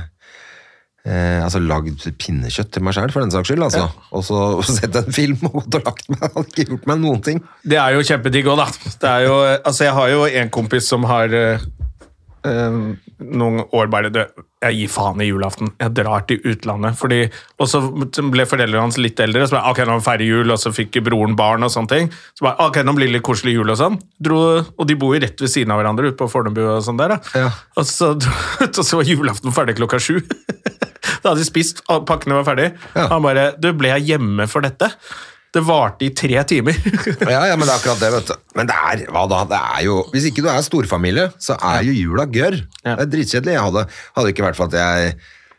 lagd pinnekjøtt til meg selv for den saks skyld, altså. Og så sett en film og gått og lagt meg. Jeg hadde ikke gjort meg noen ting. Det er jo kjempedigg også, da. Det er jo, jeg har jo en kompis som har noen år bare, jeg gir faen i julaften, jeg drar til utlandet, og så ble foreldrene hans litt eldre, så bare, ok, nå feirer jul, og så fikk broren barn og sånne ting, så bare, ok, nå blir det litt koselig jul og sånn, og de bor jo rett ved siden av hverandre ute på Fornebu og sånn der, da. Ja. Og så var julaften ferdig 7:00. Da hadde de spist, pakkene var ferdig. Ja. Han bare, ble jeg hjemme for dette? Det varte i 3 timer. ja, men det er akkurat det, vet du. Men det er, hva da? Det er jo, hvis ikke du er storfamilie, så er jo jula gørr. Det er dritkjedelig. Jeg hadde ikke vært for at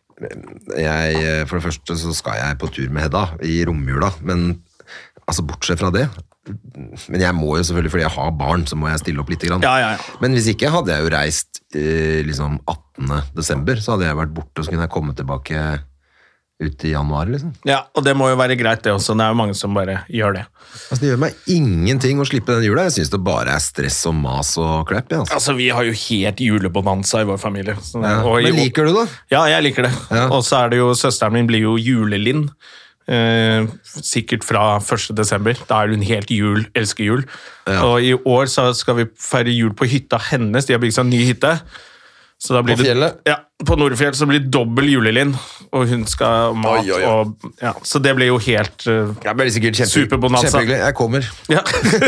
jeg, for det første så skal jeg på tur med Hedda i romjula, men altså bortsett fra det, men jeg må jo selvfølgelig, fordi jeg har barn, så må jeg stille opp litt grann. Ja. Men hvis ikke hadde jeg jo reist liksom 18. desember, så hadde jeg vært borte, og så kunne jeg komme tilbake ut i januar, liksom. Ja, og det må jo være greit det også, det er jo mange som bare gjør det. Altså, det gjør meg ingenting å slippe den jula, jeg synes det bare er stress og mas og klepp, ja. Altså, vi har jo helt julebonanza i vår familie. Så, men liker du det? Ja, jeg liker det. Ja. Og så er det jo, søsteren min blir jo julelind, sikkert fra 1. desember. Da er hun helt elsker jul. Ja. Og i år så skal vi feire jul på hytta hennes, de har bygd seg en ny hytte. Så da blir på fjellet? Ja, på Nordfjell så blir det dobbel julelind, og hun skal ha mat, og ja, så det blir jo helt superbonanza. Kjempehyggelig, jeg kommer. Ja.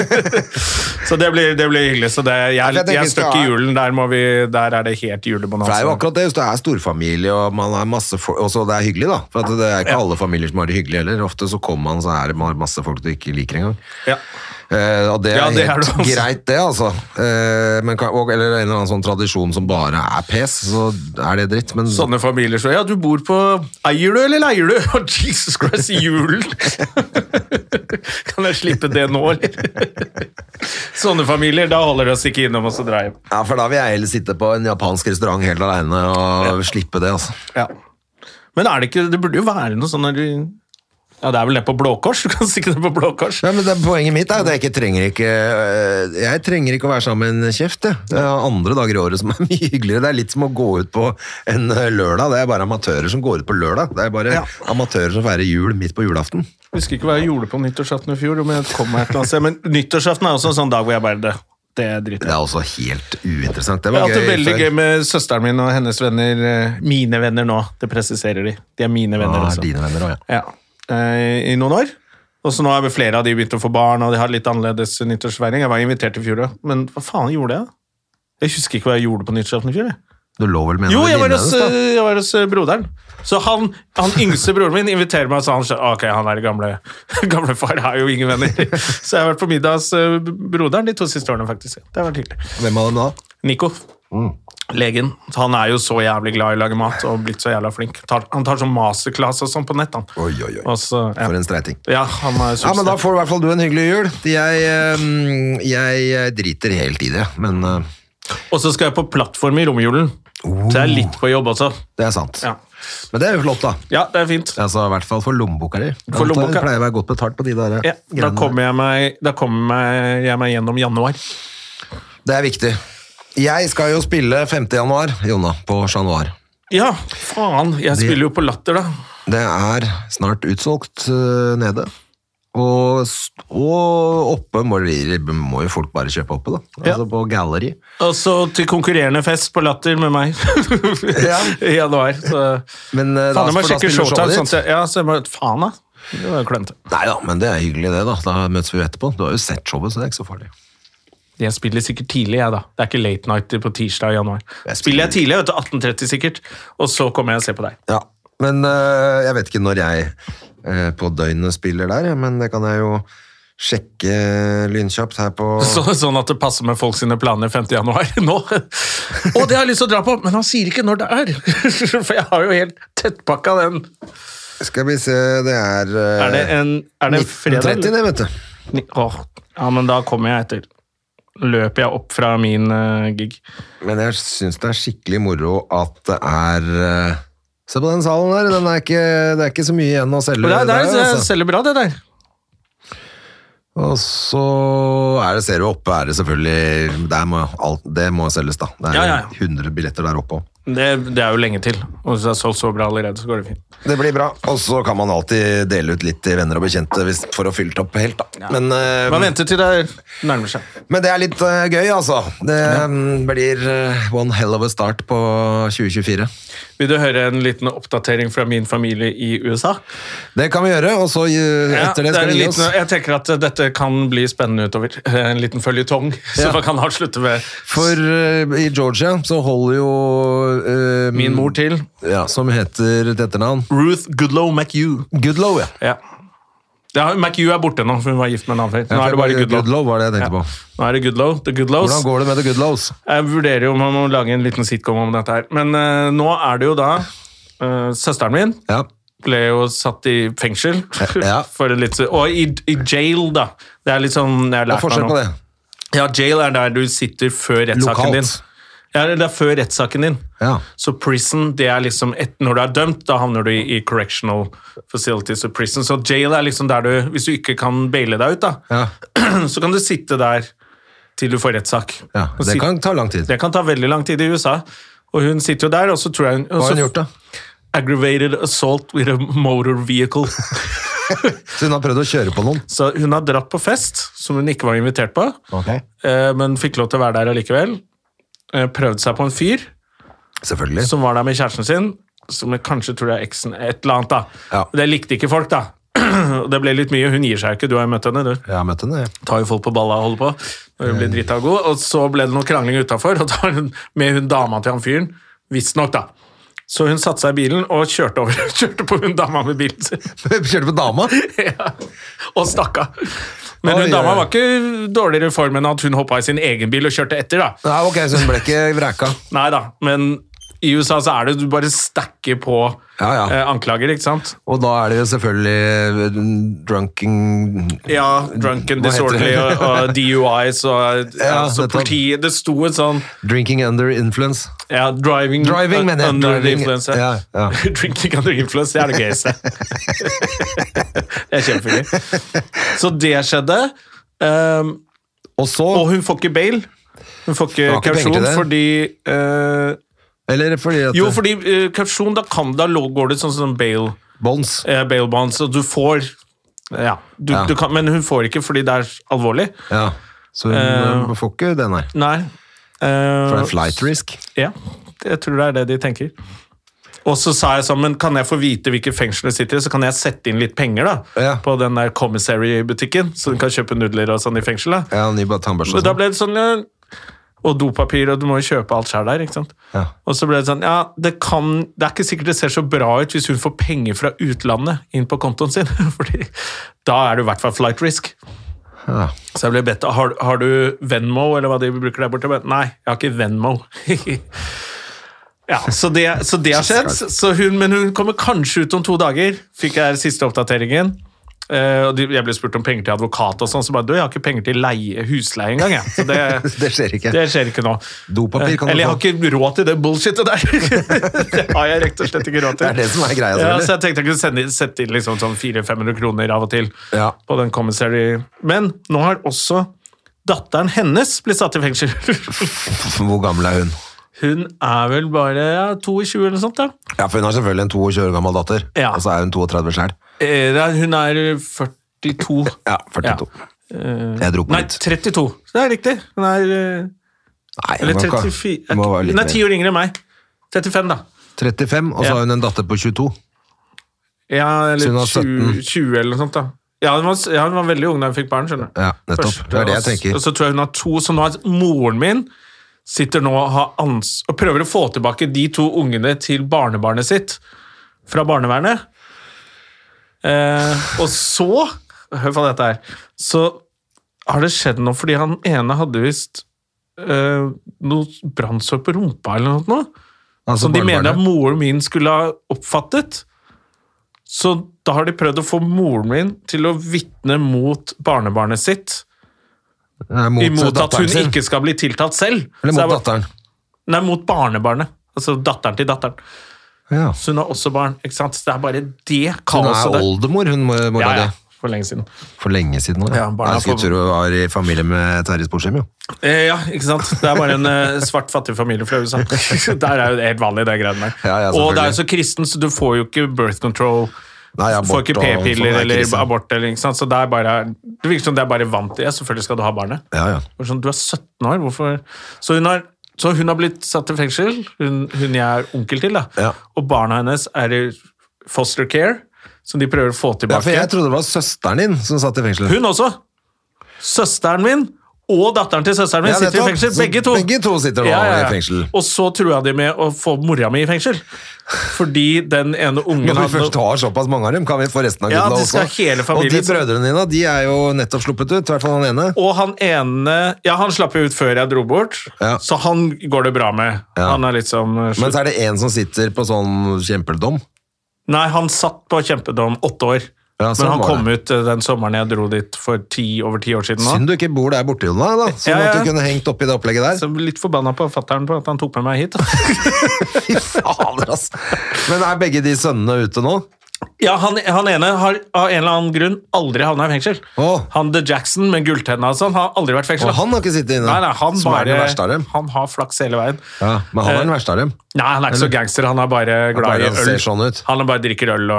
Så det blir hyggelig, så jeg støkker julen, der er det helt julebonanza. For det er jo akkurat det, hvis det er storfamilie, og man er masse folk, og så det er hyggelig da, for at det er ikke alle familier som har det hyggelig heller, ofte så kommer man, så er det masse folk du ikke liker engang. Ja. Og det er helt greit det, altså. Eller en eller annen sånn tradisjon som bare er pes, så er det dritt. Men sånne familier så, du bor på, eier du eller leier du? Oh, Jesus Christ, julen! Kan jeg slippe det nå, eller? Sånne familier, da holder det oss ikke innom og så drar hjem. Ja, for da vil jeg heller sitte på en japansk restaurant helt alene og slippe det, altså. Ja. Men det burde jo være noe sånn når ja, det er vel det på Blå Kors, du kan stikke det på Blå Kors. Ja, men poenget mitt er at jeg trenger ikke å være sammen med en kjeft, det. Det er andre dager i året som er mye hyggeligere. Det er litt som å gå ut på en lørdag, det er bare amatører som går ut på lørdag. Det er bare amatører som feirer jul midt på julaften. Vi skal ikke være jule på nyttårsaften i fjor, men jeg kommer et eller annet sted. Men nyttårsaften er også en sånn dag hvor jeg bare det driter. Det er også helt uinteressant. Det var gøy. Det er veldig gøy med søsteren min og hennes venner, mine venner nå, det presiserer de. De er mine venner også. Dine venner også, ja. I noen år. Og så nå har flere av de begynt å få barn, og de har litt annerledes nyttårsfeiring. Jeg var invitert i fjor, men hva faen gjorde jeg? Jeg husker ikke hva jeg gjorde på nyttårsaften i fjor. Du lå vel med jo, jeg var hos broderen. Så han yngste broren min inviterer meg, og sa han, ok, han er gamle far, har jo ingen venner. Så jeg har vært på middag hos broderen de 2 siste årene, faktisk. Det har vært hyggelig. Hvem av dem da? Nico. Legen. Han er jo så jævlig glad i å lage mat og blitt så jævla flink. Han tar sånn masterclass og sånn på nett. Oi. Så, for en streiting. Ja, han er ja, men da får i hvert fall du en hyggelig jul. Jeg driter helt i det, men og så skal jeg på plattform i romjulen. Så jeg er litt på jobb også. Det er sant. Ja. Men det er jo flott, da. Ja, det er fint. Altså, i hvert fall for lommeboka di. For lommeboka. Det pleier å være godt betalt på de der ja, da kommer jeg meg gjennom januar. Det er viktig. Jeg skal jo spille 5. januar, Jonna, på Chat Noir. Ja, faen. Jeg spiller jo på Latter, da. Det er snart utsolgt nede. Og oppe må jo folk bare kjøpe oppe, da. Altså på Gallery. Og så til konkurrerende fest på Latter med meg. I januar. Så. Men faen, jeg må sjekke showtime. Sånn, ja, så jeg må, faen da. Det var jo klønte. Neida, men det er hyggelig det, da. Da møtes vi etterpå. Du har jo sett showet, så det er ikke så farlig. Jeg spiller sikkert tidlig, jeg da. Det er ikke late night på tirsdag i januar. Spiller jeg tidlig, 18:30 sikkert, og så kommer jeg og ser på deg. Ja, men jeg vet ikke når jeg på døgnet spiller der, men det kan jeg jo sjekke lynkjapt her på... Sånn at det passer med folk sine planer 5. januar nå. Og det har jeg lyst til å dra på, men han sier ikke når det er. For jeg har jo helt tettpakka den. Skal vi se, det er... Er det fredag? 19:30, det vet du. Ja, men da kommer jeg etter. Løper jeg opp fra min gig. Men jeg synes det er skikkelig moro at det er se på den salen der, det er ikke så mye igjen å selge. Det selger bra det der. Og så ser du oppe, er det selvfølgelig det må selges da. Det er 100 billetter der oppe. Det er jo lenge til, og hvis det er solgt så bra allerede, så går det fint. Det blir bra, og så kan man alltid dele ut litt til venner og bekjente for å fylle det opp helt, da. Ja. Man venter til det nærmer seg. Men det er litt gøy, altså. Det blir one hell of a start på 2024. Vil du høre en liten oppdatering fra min familie i USA? Det kan vi gjøre, og så etter det skal vi gi oss. Jeg tenker at dette kan bli spennende utover. En liten føljetong, så man kan avslutte med. For i Georgia så holder jo min mor til. Ja, som heter dette navn. Ruth Goodlow McHugh. Goodlow, ja. Ja, McHugh er borte nå, for hun var gift med en annen. Nå er det bare Goodlow. Goodlow var det jeg tenkte på. Nå er det Goodlow. The Goodlows. Hvordan går det med The Goodlows? Jeg vurderer jo om man må lage en liten sitcom om dette her. Men nå er det jo da søsteren min ble jo satt i fengsel. For litt, og i jail, da. Det er litt sånn jeg har lært meg nå. Hva er forskjell på det? Ja, jail er der du sitter før rettssaken din. Ja, det er før rettssaken din. Ja. Så prison, det er liksom når du er dømt, da havner du i correctional facilities og prison. Så jail er liksom der hvis du ikke kan baile deg ut, da, så kan du sitte der til du får rettssak. Ja, det kan ta lang tid. Det kan ta veldig lang tid i USA. Og hun sitter jo der, og så tror jeg Hva har hun gjort, da? Aggravated assault with a motor vehicle. Så hun har prøvd å kjøre på noen? Så hun har dratt på fest, som hun ikke var invitert på, men fikk lov til å være der allikevel. Prøvde seg på en fyr Selvfølgelig. Som var der med kjæresten sin, som jeg kanskje tror det er eksen, et eller annet da. Ja. Det likte ikke folk da. Det ble litt mye, hun gir seg ikke, du har jo møtt henne, du. Jeg har møtt henne, Tar jo folk på balla og holder på, når hun blir dritt av god, og så ble det noen krangling utenfor, og da med hun dama til han fyren, visst nok da. Så hun satte seg i bilen og kjørte på hun dama med bilen sin. Kjørte på dama? Ja, og stakk av. Men hun dama var ikke dårligere i form enn at hun hoppet i sin egen bil og kjørte etter, da. Ja, ok, så hun ble ikke vreka. Neida, men i USA så er det du bare stakker på anklager, ikke sant? Og da er det jo selvfølgelig drunken disorderly og DUIs og så politiet, det sto en sånn Drinking under influence. Ja, driving under influence. Ja. Drinking under influence, det er det gøyeste. Det er kjempegøy. Så det skjedde. Og hun får ikke bail. Hun får ikke kausjon fordi Eller fordi at fordi kausjon, da går det sånn bail bonds. Bail bonds, og du får du kan, men hun får ikke fordi det er alvorlig. Ja, så hun får ikke den her. Nei. For det er flight risk. Ja, jeg tror det er det de tenker. Og så sa jeg sånn, men kan jeg få vite hvilke fengsel du sitter i, så kan jeg sette inn litt penger da, på den der commissary-butikken, så du kan kjøpe nudler og sånn i fengsel da. Ja, ny tannbørste og sånn. Da ble det sånn, og dopapir, og du må jo kjøpe alt selv der, ikke sant? Ja. Og så ble det sånn, det er ikke sikkert det ser så bra ut hvis hun får penger fra utlandet inn på kontoen sin, fordi da er det i hvert fall flight risk. Ja. Så jeg ble bedt, har du Venmo, eller hva de bruker der borte? Nei, jeg har ikke Venmo. Så det har skjedd, men hun kommer kanskje ut om 2 dager, fikk jeg siste oppdateringen. Og jeg ble spurt om penger til advokat og sånn, så bare, jeg har ikke penger til husleie engang, jeg. Så det skjer ikke. Det skjer ikke nå. Dopapir kan du få. Eller jeg har ikke råd til det bullshitet der. Det har jeg rett og slett ikke råd til. Det er det som er greia, selvfølgelig. Så jeg tenkte jeg kunne sette inn liksom sånn 400-500 kroner av og til på den commissary. Men nå har også datteren hennes blitt satt i fengsel. Hvor gammel er hun? Hun er vel bare 22 eller noe sånt da. Ja, for hun har selvfølgelig en 22 år gammel datter, og så er hun 32 selv. Hun er 42. Ja, 42. Jeg dro på litt. Nei, 32. Det er riktig. Hun er... eller 34. Hun er 10 år yngre enn meg. 35 da. 35, og så har hun en datter på 22. Ja, eller 20 eller noe sånt da. Ja, hun var veldig ung da hun fikk barn, skjønner du. Ja, nettopp. Det er det jeg tenker. Og så tror jeg hun har 2, så nå er moren min sitter nå og prøver å få tilbake de 2 ungene til barnebarnet sitt fra barnevernet. Og så, hør på dette her, så har det skjedd noe, fordi han ene hadde vist noe brannsår på rumpa eller noe, som de mener at moren min skulle ha oppfattet. Så da har de prøvd å få moren min til å vitne mot barnebarnet sitt, imot at hun ikke skal bli tiltalt selv. Eller mot datteren? Nei, mot barnebarnet. Altså datteren til datteren. Ja. Så hun har også barn, ikke sant? Så det er bare det kaoset der. Hun er oldemor, hun må det. for lenge siden. For lenge siden nå? Ja, jeg skulle tro du var i familie med Terje Sporsheim, jo. Ja, ikke sant? Det er bare en svart, fattig familie fra USA. Der jo helt vanlig, det greiene der. Ja, og det jo så kristen, så du får jo ikke birth control. Nei, du får ikke p-piller eller abort, eller, ikke sant? Så det virker som det bare vant til. Selvfølgelig skal du ha barnet. Ja. Sånn, du 17 år, hvorfor? Så hun har blitt satt i fengsel, hun jeg onkel til, da. Ja. Og barna hennes i foster care, som de prøver å få tilbake. Ja, for jeg trodde det var søsteren din som satt i fengsel. Hun også. Søsteren min og datteren til søsteren min sitter i fengsel. Begge to sitter nå i fengsel. Og så trua de med å få mora mi i fengsel. Fordi den ene ungen Når vi først har såpass mange av dem, kan vi få resten av gudene også. Hele familien. Og de brødrene dine, de jo nettopp sluppet ut, i hvert fall han ene. Og han ene, han slapp jo ut før jeg dro bort, så han går det bra med. Han litt som... Men så det en som sitter på sånn kjempedom? Nei, han satt på kjempedom 8 år. Ja, men han kom ut den sommeren jeg dro dit for over 10 år siden nå. Synd du ikke bor der borte, Jonna, da. Sånn at du kunne hengt opp i det opplegget der. Så litt forbanna på fatteren på at han tok med meg hit. Fy fader, ass. Men begge de sønnene ute nå? Ja, han ene har av en eller annen grunn aldri havnet i fengsel. Han The Jackson med gulltennene og sånn, har aldri vært i fengsel. Og han har ikke sittet inne? Nei, han som den verste av dem? Han har flaks hele veien. Ja, men han den verste av dem? Nei, han ikke så gangster, han bare glad i øl. Ser sånn ut. Han bare drikker øl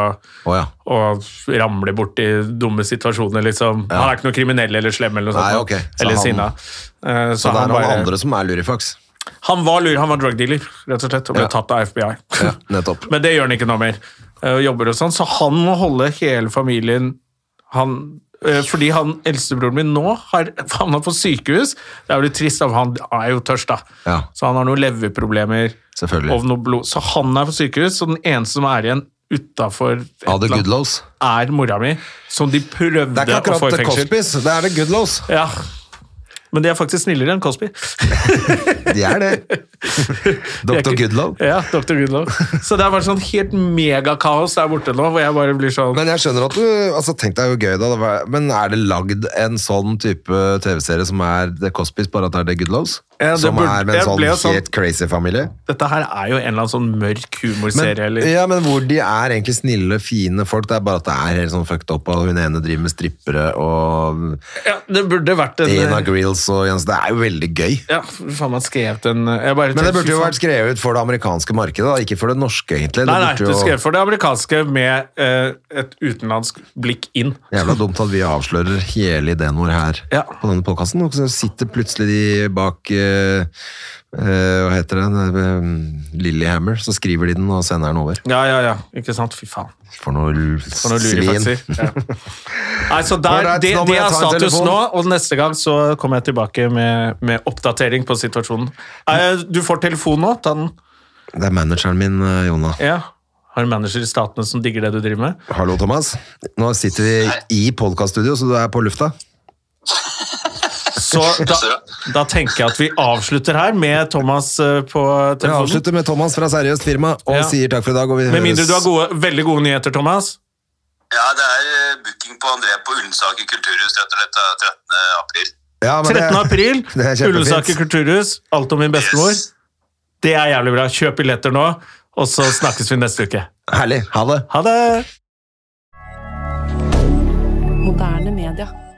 og ramler bort i dumme situasjoner, liksom. Han ikke noe kriminell eller slem eller noe sånt. Nei, okay. Eller sinna. Så det noen andre som lurifaks? Han var drug dealer, rett og slett, og ble tatt av FBI. Ja, nettopp. Men det gjør han ikke noe mer. Jobber og sånn, så han må holde hele familien fordi eldstebroren min nå har havnet på sykehus. Det jo litt trist, han jo tørst da. Ja. Så han har noen leverproblemer og noe blod. Så han på sykehus, så den eneste som igjen utenfor The Goodlows mora mi, som de prøvde å få i fengsel. Det ikke akkurat Cosbys, det The Goodlows. Ja. Men de faktisk snillere enn Cosby. De det. Dr. Goodlow. Ja, Dr. Goodlow. Så det bare sånn helt megakaos der borte nå, hvor jeg bare blir sånn... Men jeg skjønner at du... Tenk deg jo gøy da. Men det lagd en sånn type TV-serie som The Cosbys, bare at det The Goodlows? Ja, som med en sånn helt crazy familie? Dette her jo en eller annen sånn mørk humorserie. Ja, men hvor de egentlig snille, fine folk. Det bare at det helt sånn fucked up, og hun ene driver med strippere, og... Ja, det burde vært Dana Grills og Jens, det jo veldig gøy. Ja, faen man skrevet en... Men det burde jo vært skrevet for det amerikanske markedet, da, ikke for det norske, egentlig. Nei, det skrevet for det amerikanske med et utenlandsk blikk inn. Jævla dumt at vi avslører hele ideen vår her på denne podcasten, og så sitter plutselig de bak... hva heter den? Lillehammer, så skriver de den og sender den over. Ja, ikke sant? Fy faen. For noe svin. Nei, så det status nå, og neste gang så kommer jeg tilbake med oppdatering på situasjonen. Du får telefon nå, ta den. Det manageren min, Jonna. Ja. Har du manager i statene som digger det du driver med? Hallo, Thomas. Nå sitter vi i podcaststudio, så du på lufta. Så da tenker jeg at vi avslutter her med Thomas på telefonen. Vi avslutter med Thomas fra Seriøst Firma og sier takk for i dag. Med mindre du har veldig gode nyheter, Thomas? Ja, det booking på André på Ullensaker kulturhus rett og slett 13. april. Ja, 13. april, Ullensaker kulturhus, alt om min bestemor. Det jævlig bra. Kjøp billetter nå, og så snakkes vi neste uke. Herlig. Ha det. Ha det. Moderne media.